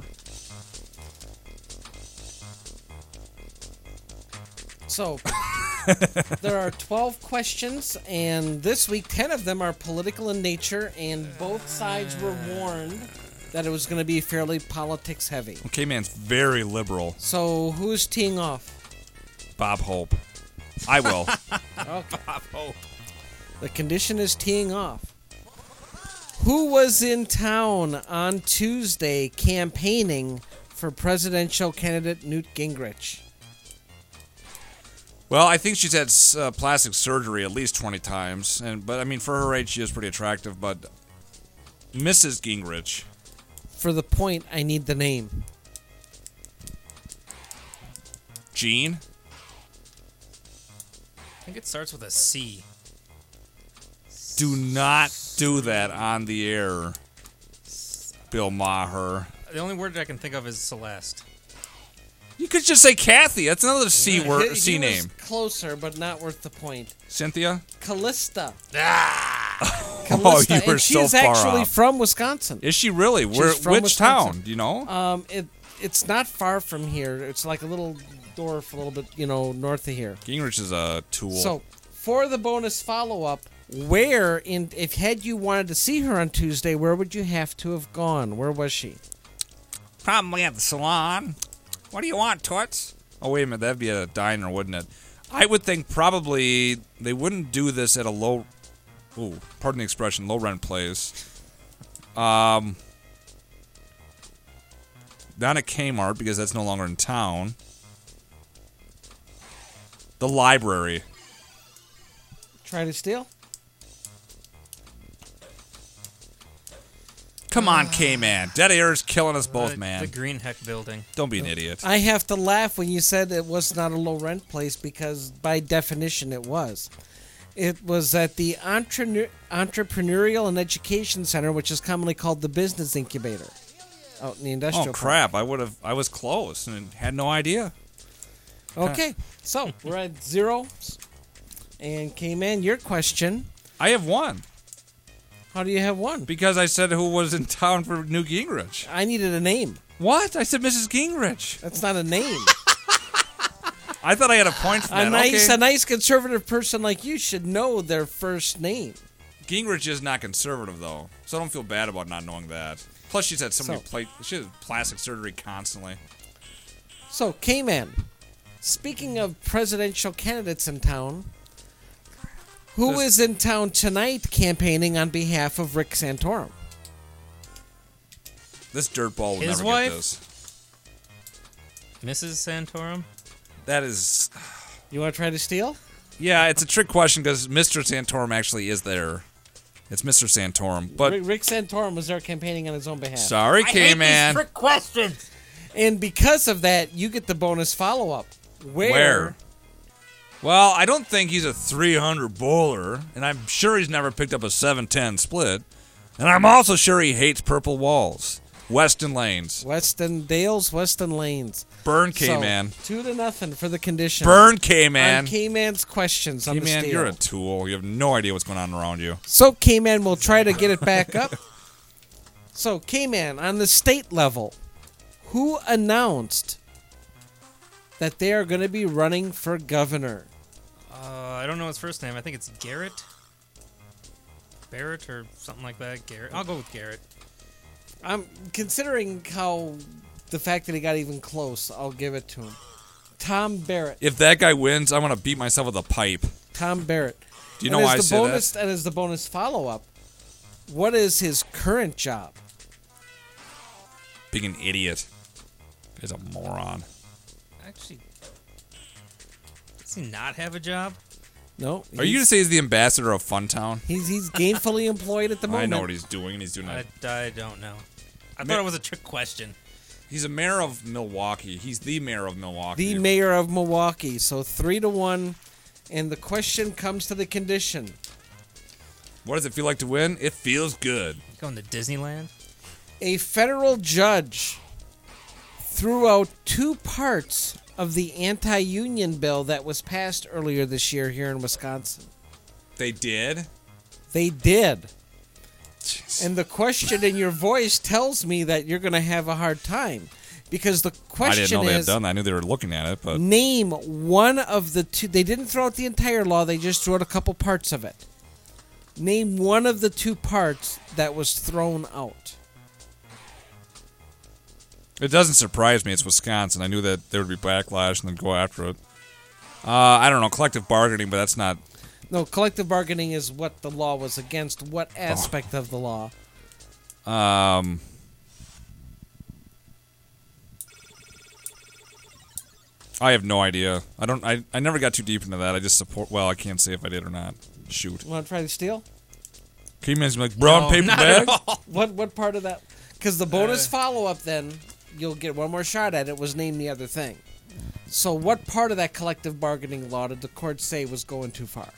So, there are twelve questions, and this week, ten of them are political in nature, and both sides were warned that it was going to be fairly politics heavy. Well, K-Man's very liberal. So, who's teeing off? Bob Hope. I will. Okay. The condition is teeing off. Who was in town on Tuesday campaigning for presidential candidate Newt Gingrich? Well, I think she's had uh, plastic surgery at least twenty times, and but I mean, for her age, she is pretty attractive. But Missus Gingrich, For the point, I need the name. Jean. I think it starts with a C. Do not do that on the air, Bill Maher. The only word I can think of is Celeste. You could just say Kathy. That's another C He- word, he C was name. Closer, but not worth the point. Cynthia. Callista. Oh, Callista, you were and so she's far actually off. from Wisconsin. Is she really? Where? from Which Wisconsin. town? Do you know? Um, it it's not far from here. It's like a little dwarf, a little bit, you know, north of here. Gingrich is a tool. So for the bonus follow up, where in if had you wanted to see her on Tuesday, where would you have to have gone? Where was she? Probably at the salon. What do you want, Toots? Oh, wait a minute. That'd be at a diner, wouldn't it? I would think probably they wouldn't do this at a low, ooh, pardon the expression, low rent place. Um, not at Kmart because that's no longer in town. The library. Try to steal? Come on, K-Man. Dead air is killing us both, the, man. The Green Heck building. Don't be an idiot. I have to laugh when you said it was not a low rent place because by definition it was. It was at the Entrepreneur- Entrepreneurial and Education Center, which is commonly called the Business Incubator, out in the industrial Oh, park. crap. I would have. I was close and had no idea. Okay, so we're at zero. And K-Man, your question. I have one How do you have one? because I said who was in town for Newt Gingrich. I needed a name. What? I said Missus Gingrich. That's not a name. I thought I had a point for a that. nice, okay. a nice conservative person like you should know their first name. Gingrich is not conservative though, so I don't feel bad about not knowing that. Plus, she's had so many So- pla- she has plastic surgery constantly. So, K-Man, speaking of presidential candidates in town, who This- is in town tonight campaigning on behalf of Rick Santorum? This dirtball will His never wife? get this. Missus Santorum? That is, You want to try to steal? yeah, it's a trick question because Mister Santorum actually is there. It's Mister Santorum, but Rick, Rick Santorum was there campaigning on his own behalf. sorry, K-Man. questions. And because of that, you get the bonus follow-up. Where? Where? Well, I don't think he's a three hundred bowler, and I'm sure he's never picked up a seven ten split. And I'm also sure he hates purple walls. Weston Lanes. Weston Dales, Weston Lanes. Burn So, K-Man. two to nothing for the condition. Burn K-Man. On K-Man's questions on the K-Man, steal. you're a tool. You have no idea what's going on around you. So K-Man will try to get it back up. So K-Man, on the state level, who announced that they are going to be running for governor? Uh, I don't know his first name. I think it's Garrett. Barrett or something like that. Garrett. I'll go with Garrett. I'm considering how the fact that he got even close. I'll give it to him. Tom Barrett. If that guy wins, I'm going to beat myself with a pipe. Tom Barrett. Do you know and why I as the say bonus, that? And as the bonus follow-up, what is his current job? Being an idiot. He's a moron. Actually, does he not have a job? No. Are you going to say he's the ambassador of Funtown? He's he's gainfully employed at the moment. I know what he's doing, and he's doing I, it. I don't know. I Ma- thought it was a trick question. He's a mayor of Milwaukee. He's the mayor of Milwaukee. The mayor of Milwaukee. So three to one, and the question comes to the condition. What does it feel like to win? It feels good. Going to Disneyland? A federal judge threw out two parts of the anti-union bill that was passed earlier this year here in Wisconsin. They did? They did. And the question in your voice tells me that you're going to have a hard time. Because the I question didn't know they had is, done that. I knew they were looking at it, but name one of the two. They didn't throw out the entire law. They just threw out a couple parts of it. Name one of the two parts that was thrown out. it doesn't surprise me. It's Wisconsin. I knew that there would be backlash and they'd go after it. Uh, I don't know, collective bargaining, but that's not. No, collective bargaining is what the law was against. What aspect of the law? Um, I have no idea. I don't. I, I never got too deep into that. I just support. Well, I can't say if I did or not. Shoot. Want to try to steal? Keyman's like brown No, paper not bag. at all. What what part of that? Because the bonus Uh, follow up, then you'll get one more shot at it. Was name the other thing. So, what part of that collective bargaining law did the court say was going too far?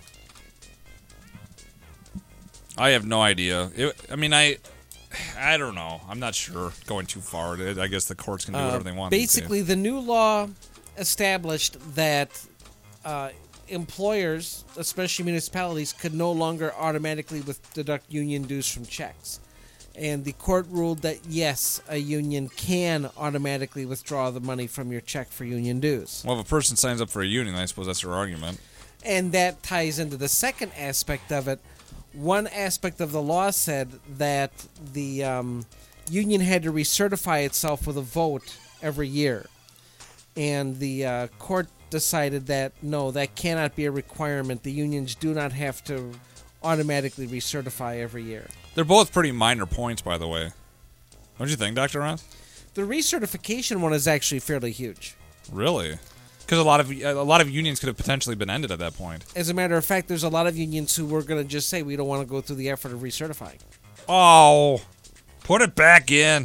I have no idea. It, I mean, I. I don't know. I'm not sure. Going too far. I guess the courts can do whatever they want. these days. Basically, the new law established that uh, employers, especially municipalities, could no longer automatically with deduct union dues from checks. And the court ruled that yes, a union can automatically withdraw the money from your check for union dues. Well, if a person signs up for a union, I suppose that's their argument. And that ties into the second aspect of it. One aspect of the law said that the um, union had to recertify itself with a vote every year. And the uh, court decided that no, that cannot be a requirement. The unions do not have to automatically recertify every year. They're both pretty minor points, by the way. Don't you think, Doctor Ross? The recertification one is actually fairly huge. Really? Because a lot of a lot of unions could have potentially been ended at that point. As a matter of fact, there's a lot of unions who were going to just say we don't want to go through the effort of recertifying. Oh, put it back in.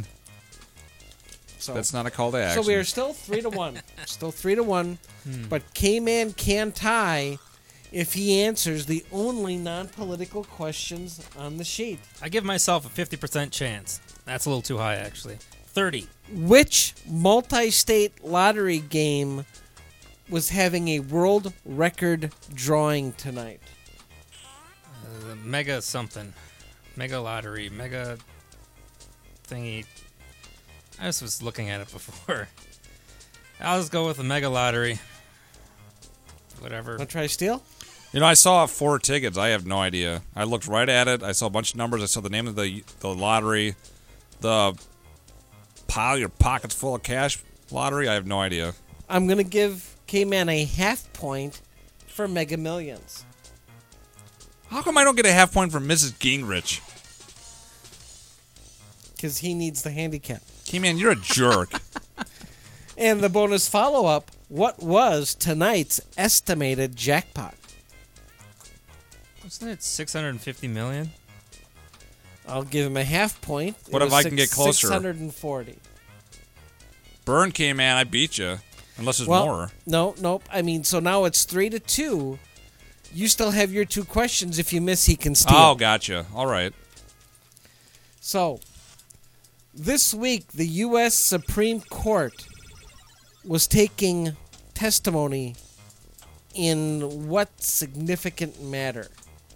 So That's not a call to action. So we are still three to one. Still three to one. But K-Man can tie if he answers the only non-political questions on the sheet. I give myself a fifty percent chance. That's a little too high, actually. thirty. Which multi-state lottery game was having a world record drawing tonight? Uh, mega something. Mega lottery. Mega thingy. I just was looking at it before. I'll just go with the mega lottery. Whatever. Want to try steal? You know, I saw four tickets. I have no idea. I looked right at it. I saw a bunch of numbers. I saw the name of the the lottery, the pile your pockets full of cash lottery. I have no idea. I'm going to give K-Man a half point for Mega Millions. How come I don't get a half point from Missus Gingrich? Because he needs the handicap. Hey, man, you're a jerk. And the bonus follow-up, what was tonight's estimated jackpot? Wasn't it six hundred fifty million? I'll give him a half point. It What if was I can six- get closer? six hundred forty. Burn came, man. I beat you. Unless there's Well, more. no, nope. I mean, so now it's three to two. You still have your two questions. If you miss, he can steal. Oh, gotcha. All right. So, this week, the U S Supreme Court was taking testimony in what significant matter?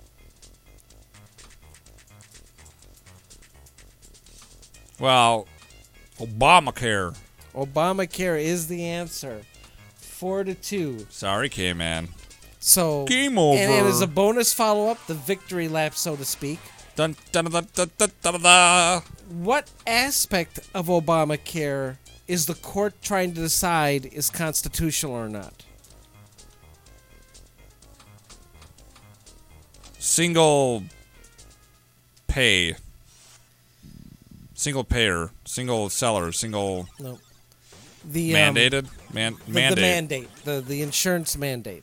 Well, Obamacare. Obamacare is the answer. Four to two. Sorry, K-Man. So, Game over. And, and as a bonus follow-up, the victory lap, so to speak. Dun, dun, dun, dun, dun, dun, dun. What aspect of Obamacare is the court trying to decide is constitutional or not? Single pay. Single payer. Single seller. Single No. The um, mandated. Man, the, mandate. the mandate. The the insurance mandate.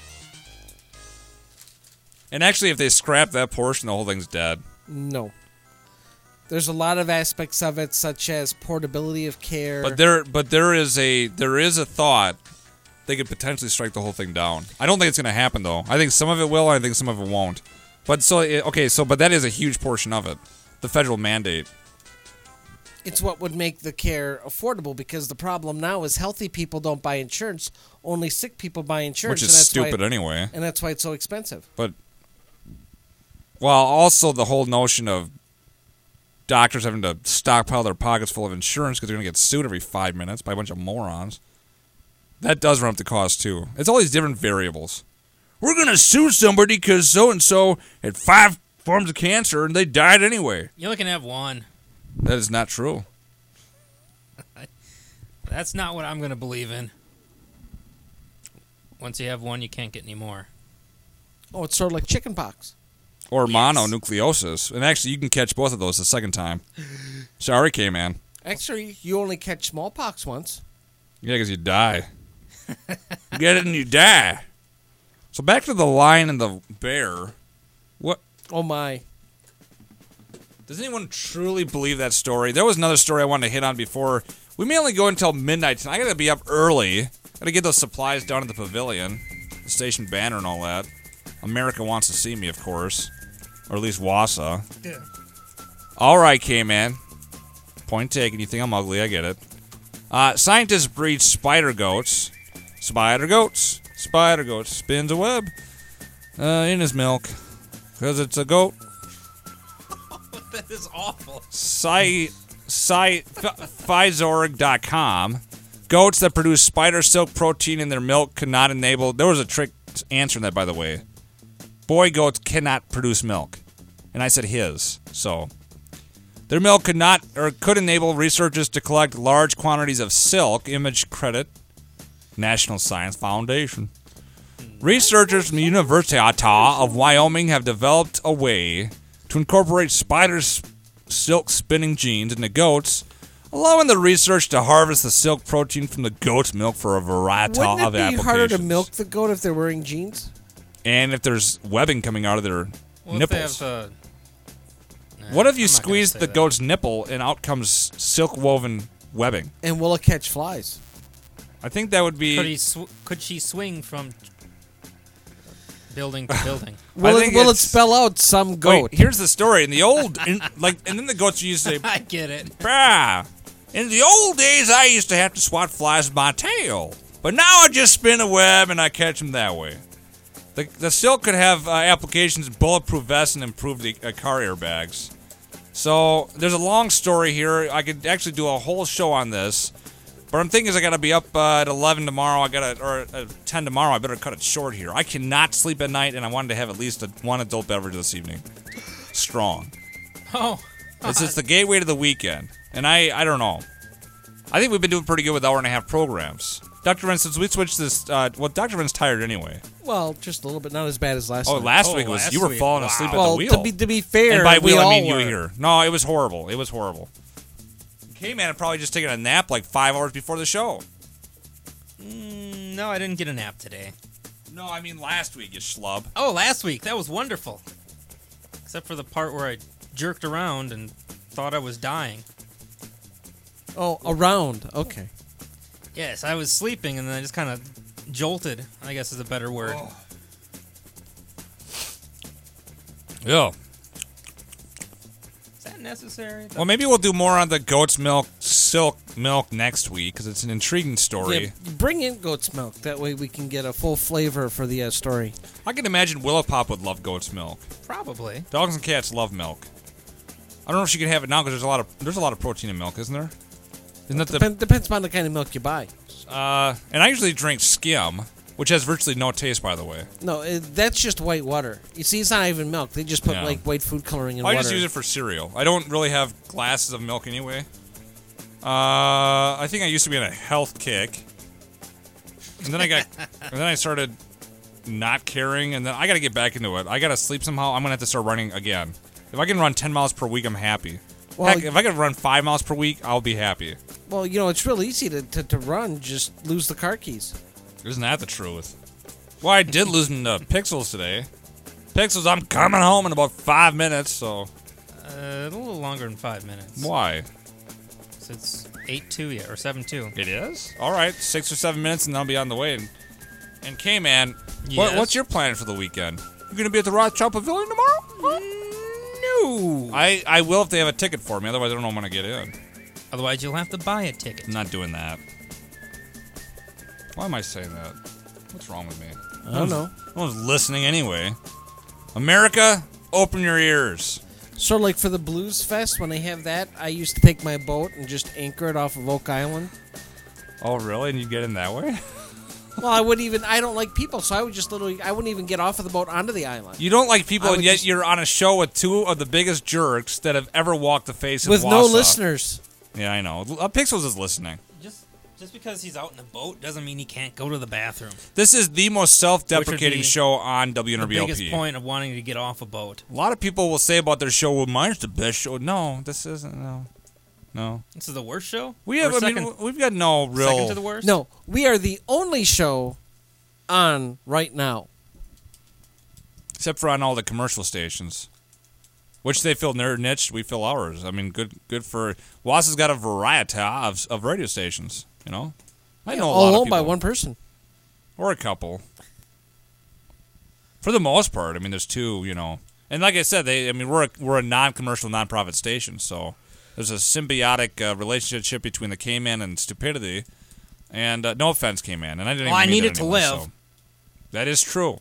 And actually, if they scrap that portion, the whole thing's dead. No. There's a lot of aspects of it, such as portability of care. But there, but there is a there is a thought they could potentially strike the whole thing down. I don't think it's going to happen though. I think some of it will. I think some of it won't. But so it- okay, so but that is a huge portion of it, the federal mandate. It's what would make the care affordable, because the problem now is healthy people don't buy insurance. Only sick people buy insurance. Which is and that's stupid why, anyway. And that's why it's so expensive. But well, also the whole notion of doctors having to stockpile their pockets full of insurance because they're going to get sued every five minutes by a bunch of morons. That does run up the cost too. It's all these different variables. We're going to sue somebody because so and so had five forms of cancer and they died anyway. You only can have one. That is not true. That's not what I'm going to believe in. Once you have one, you can't get any more. Oh, it's sort of like chicken pox. or Yes. mononucleosis. And actually, you can catch both of those the second time. Sorry, K-Man. Actually, you only catch smallpox once. Yeah, because you die. You get it and you die. So back to the lion and the bear. What? Oh my! Does anyone truly believe that story? There was another story I wanted to hit on before. We may only go until midnight tonight. I gotta be up early. Gotta get those supplies down at the pavilion, the station banner and all that. America wants to see me, of course, or at least Wausau. Yeah. All right, K-Man. Point taken. You think I'm ugly? I get it. Uh, scientists breed spider goats. Spider goats. Spider goats spins a web uh, in his milk because it's a goat. That is awful. Sci, sci, Phizorg dot com. Goats that produce spider silk protein in their milk cannot enable. There was a trick answering that, by the way. Boy goats cannot produce milk, and I said his. So their milk could not or could enable researchers to collect large quantities of silk. Image credit National Science Foundation. Researchers from the University of Wyoming have developed a way to incorporate spiders' silk spinning genes into goats, allowing the research to harvest the silk protein from the goat's milk for a variety Wouldn't of it be applications. harder to milk the goat if they're wearing jeans? And if there's webbing coming out of their Well, if nipples. they have the, Nah, What if you I'm not gonna squeeze say the that. goat's nipple and out comes silk woven webbing? And will it catch flies? I think that would be. Could, he sw- could she swing from building to building? Will, it, think will it it's- spell out some goat? Wait, here's the story. In the old, in, like, and then the goats used to say, I get it. "Brah, in the old days, I used to have to swat flies with my tail, but now I just spin a web and I catch them that way." The, the silk could have uh, applications in bulletproof vests and improved the, uh, car airbags. So there's a long story here. I could actually do a whole show on this, but I'm thinking is I gotta be up uh, at eleven tomorrow. I gotta or at ten tomorrow. I better cut it short here. I cannot sleep at night, and I wanted to have at least a, one adult beverage this evening. Strong. Oh, It's it's the gateway to the weekend, and I I don't know. I think we've been doing pretty good with hour and a half programs. Doctor Ren, since we switched this, uh, well, Doctor Ren's tired anyway. Well, just a little bit, not as bad as last Oh, time. last Oh, week it was last you were week. falling Wow. asleep at well, the wheel. to be to be fair, and by we wheel, I all mean you were. here. No, it was horrible. It was horrible. K-Man had probably just taken a nap like five hours before the show. mm, no, I didn't get a nap today. No, I mean last week, you schlub. Oh, last week. That was wonderful. Except for the part where I jerked around and thought I was dying. Oh, around. Okay. Yes, I was sleeping and then I just kind of jolted, I guess is a better word. Yeah. Is that necessary? Well, maybe we'll do more on the goat's milk, silk milk next week because it's an intriguing story. Yeah, bring in goat's milk. That way we can get a full flavor for the uh, story. I can imagine Willowpop would love goat's milk. Probably. Dogs and cats love milk. I don't know if she can have it now because there's a lot of there's a lot of protein in milk, isn't there? Isn't that the Dep- depends upon the kind of milk you buy. uh? And I usually drink skim, which has virtually no taste, by the way. No, it, that's just white water. You see, it's not even milk. They just put Yeah. like white food coloring in I water. just use it for cereal. I don't really have glasses of milk anyway. Uh, I think I used to be on a health kick, and then I got, and then I started not caring, and then I got to get back into it. I got to sleep somehow. I'm gonna have to start running again. If I can run ten miles per week, I'm happy. Well, Heck, if I can run five miles per week, I'll be happy. Well, you know, it's real easy to, to, to run. Just lose the car keys. Isn't that the truth? Well, I did lose in uh, Pixels today. Pixels, I'm coming home in about five minutes, so Uh, a little longer than five minutes. why? So it's eight two yet, or seven two. It is? All right, six or seven minutes, and I'll be on the way. And, and K-Man, what, Yes? what's your plan for the weekend? You going to be at the Rothschild Pavilion tomorrow? No. I, I will if they have a ticket for me, otherwise I don't know when to get in. Otherwise, you'll have to buy a ticket. I'm not doing that. Why am I saying that? What's wrong with me? I don't know. No one's listening anyway. America, open your ears. Sort of like for the Blues Fest, when they have that, I used to take my boat and just anchor it off of Oak Island. Oh, really? And you get in that way? Well, I wouldn't even. I don't like people, so I would just literally. I wouldn't even get off of the boat onto the island You don't like people, I and would yet just- you're on a show with two of the biggest jerks that have ever walked the face of with no Wausau. listeners. Yeah, I know. Uh, Pixels is listening. Just Just because he's out in a boat doesn't mean he can't go to the bathroom. This is the most self-deprecating be show on W N R The B L P. biggest point of wanting to get off a boat. A lot of people will say about their show, well, mine's the best show. No, this isn't. No. No. This is the worst show? We have, Or I second, mean, we've got no real. second to the worst? No, we are the only show on right now. Except for on all the commercial stations. Which they fill their niche, we fill ours. I mean, good good for. Was has got a variety of, of radio stations, you know? I know a all lot of owned by people. one person. Or a couple. For the most part, I mean, there's two, you know. And like I said, they. I mean, we're a, we're a non-commercial, non-profit station, so there's a symbiotic uh, relationship between the K-Man and stupidity. And uh, no offense, K-Man, and I didn't. Well, even I mean need that it to anymore, live. so. That is true.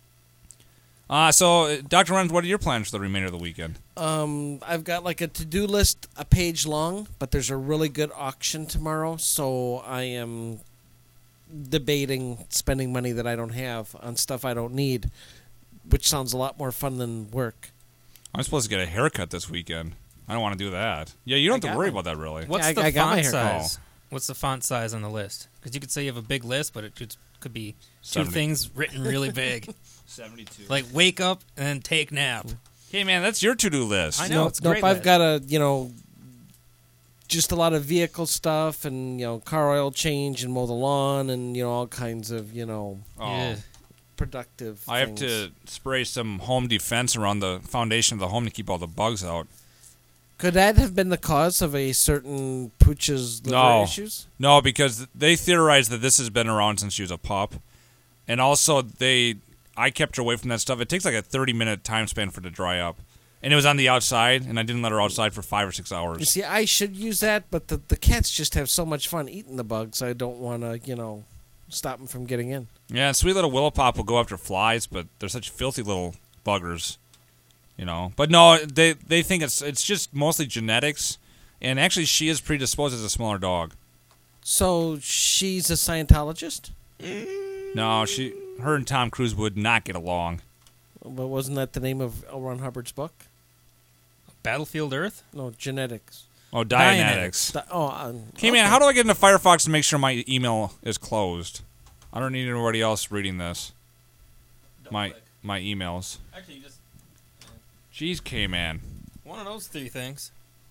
Uh, so, uh, Doctor Renz, what are your plans for the remainder of the weekend? Um, I've got like a to-do list a page long, but there's a really good auction tomorrow, so I am debating spending money that I don't have on stuff I don't need, which sounds a lot more fun than work. I'm supposed to get a haircut this weekend. I don't want to do that. Yeah, you don't I have to got worry one. about that, really. What's Yeah, I- the I got my font hair size? What's the font size on the list? Because you could say you have a big list, but it could, could be two seventy. things written really big. seventy-two. Like wake up and take nap. Hey, man, that's your to-do list. I know, Nope, it's a nope, great I've list. got a, you know, just a lot of vehicle stuff and, you know, car oil change and mow the lawn and, you know, all kinds of, you know, Oh. Yeah. productive I have things. to spray some home defense around the foundation of the home to keep all the bugs out. Could that have been the cause of a certain pooch's liver No. issues? No, because they theorize that this has been around since she was a pup. And also, they, I kept her away from that stuff. It takes like a thirty-minute time span for it to dry up. And it was on the outside, and I didn't let her outside for five or six You hours. see, I should use that, but the, the cats just have so much fun eating the bugs, I don't want to, you know, stop them from getting in. Yeah, sweet little Willow Pop will go after flies, but they're such filthy little buggers. You know, but no, they they think it's it's just mostly genetics, and actually she is predisposed as a smaller dog. So she's a Scientologist? No, she her and Tom Cruise would not get along. But wasn't that the name of L. Ron Hubbard's book? Battlefield Earth? No, genetics. Oh, Dianetics. Dianetics. Di- oh, um, Okay, man, how do I get into Firefox to make sure my email is closed? I don't need anybody else reading this. My my emails. Actually, just Jeez, K-Man. one of those three things.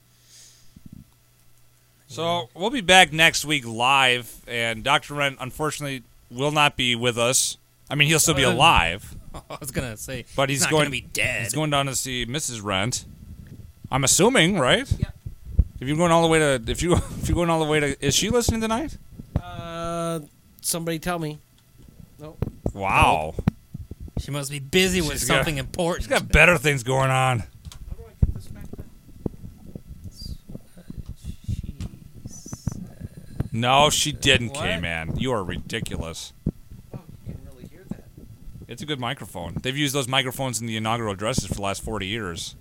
So we'll be back next week live, and Doctor Ren unfortunately will not be with us. I mean, he'll still be Uh, alive, I was gonna say, but he's, not going gonna be dead. He's going down to see Missus Rent. I'm assuming, right? Yeah. If you're going all the way to, if you if you're going all the way to, is she listening tonight? Uh, somebody tell me. No. Wow, She must be busy with She's got- something important. she's got better things going on. How do I get this back then? No, she didn't, What? K-Man. You are ridiculous. Oh, you can really hear that. It's a good microphone. They've used those microphones in the inaugural addresses for the last forty years.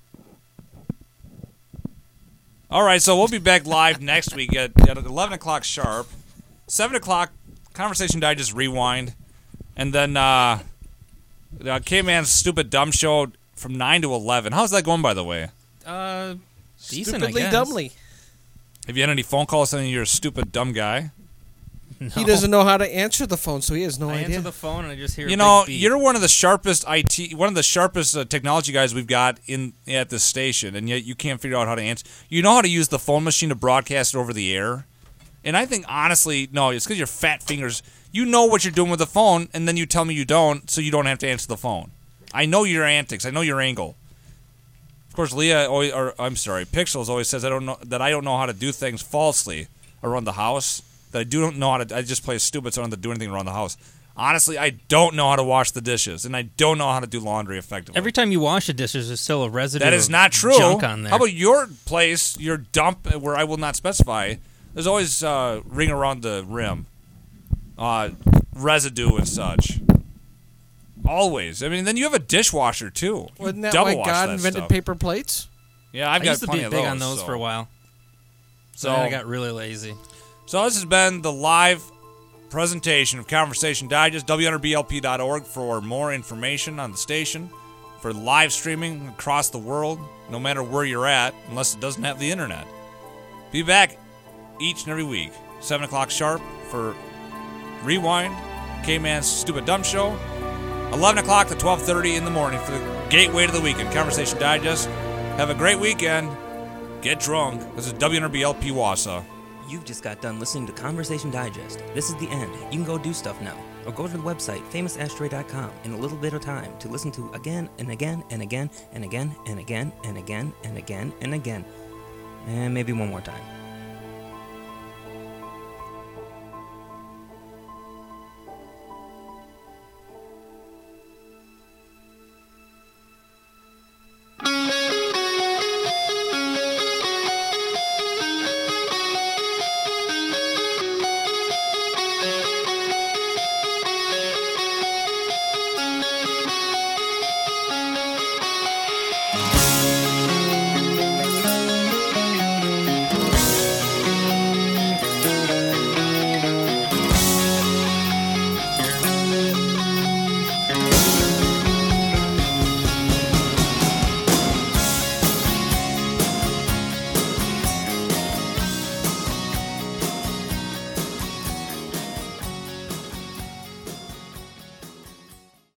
All right, so we'll be back live next week at, at eleven o'clock sharp. seven o'clock, Conversation Digest Rewind. And then uh, the K-Man's Stupid Dumb Show from nine to eleven. How's that going, by the way? Uh, decent, Stupidly, I guess. dumbly. Have you had any phone calls saying you're a stupid dumb guy? No. He doesn't know how to answer the phone, so he has no I idea. answer the phone and I just hear. You a know, big beep. you're one of the sharpest I T, one of the sharpest uh, technology guys we've got in at this station, and yet you can't figure out how to answer. You know how to use the phone machine to broadcast it over the air, and I think honestly, no, it's because your fat fingers. You know what you're doing with the phone, and then you tell me you don't, so you don't have to answer the phone. I know your antics. I know your angle. Of course, Leah, always, or I'm sorry, Pixels always says I don't know that I don't know how to do things falsely around the house. That I do don't know how to. I just play stupid, so I don't have to do anything around the house. Honestly, I don't know how to wash the dishes, and I don't know how to do laundry effectively. Every time you wash the dishes, there's still a residue. that is of not true. Junk on there. How about your place, your dump, where I will not specify? There's always uh, ring around the rim, uh, residue and such. Always. I mean, then you have a dishwasher too. You Wasn't that double why wash God that invented stuff. paper plates? Yeah, I've I got used to plenty be of big those on those so. for a while. So Then I got really lazy. So this has been the live presentation of Conversation Digest, W N R B L P dot org for more information on the station, for live streaming across the world, no matter where you're at, unless it doesn't have the internet. Be back each and every week. seven o'clock sharp for Rewind, K-Man's Stupid Dumb Show. eleven o'clock to twelve thirty in the morning for the gateway to the weekend, Conversation Digest. Have a great weekend. Get drunk. This is W N R B L P Wausau. You've just got done listening to Conversation Digest. This is the end. You can go do stuff now. Or go to the website, famous ashtray dot com, in a little bit of time to listen to again and again and again and again and again and again and again and again. And maybe one more time.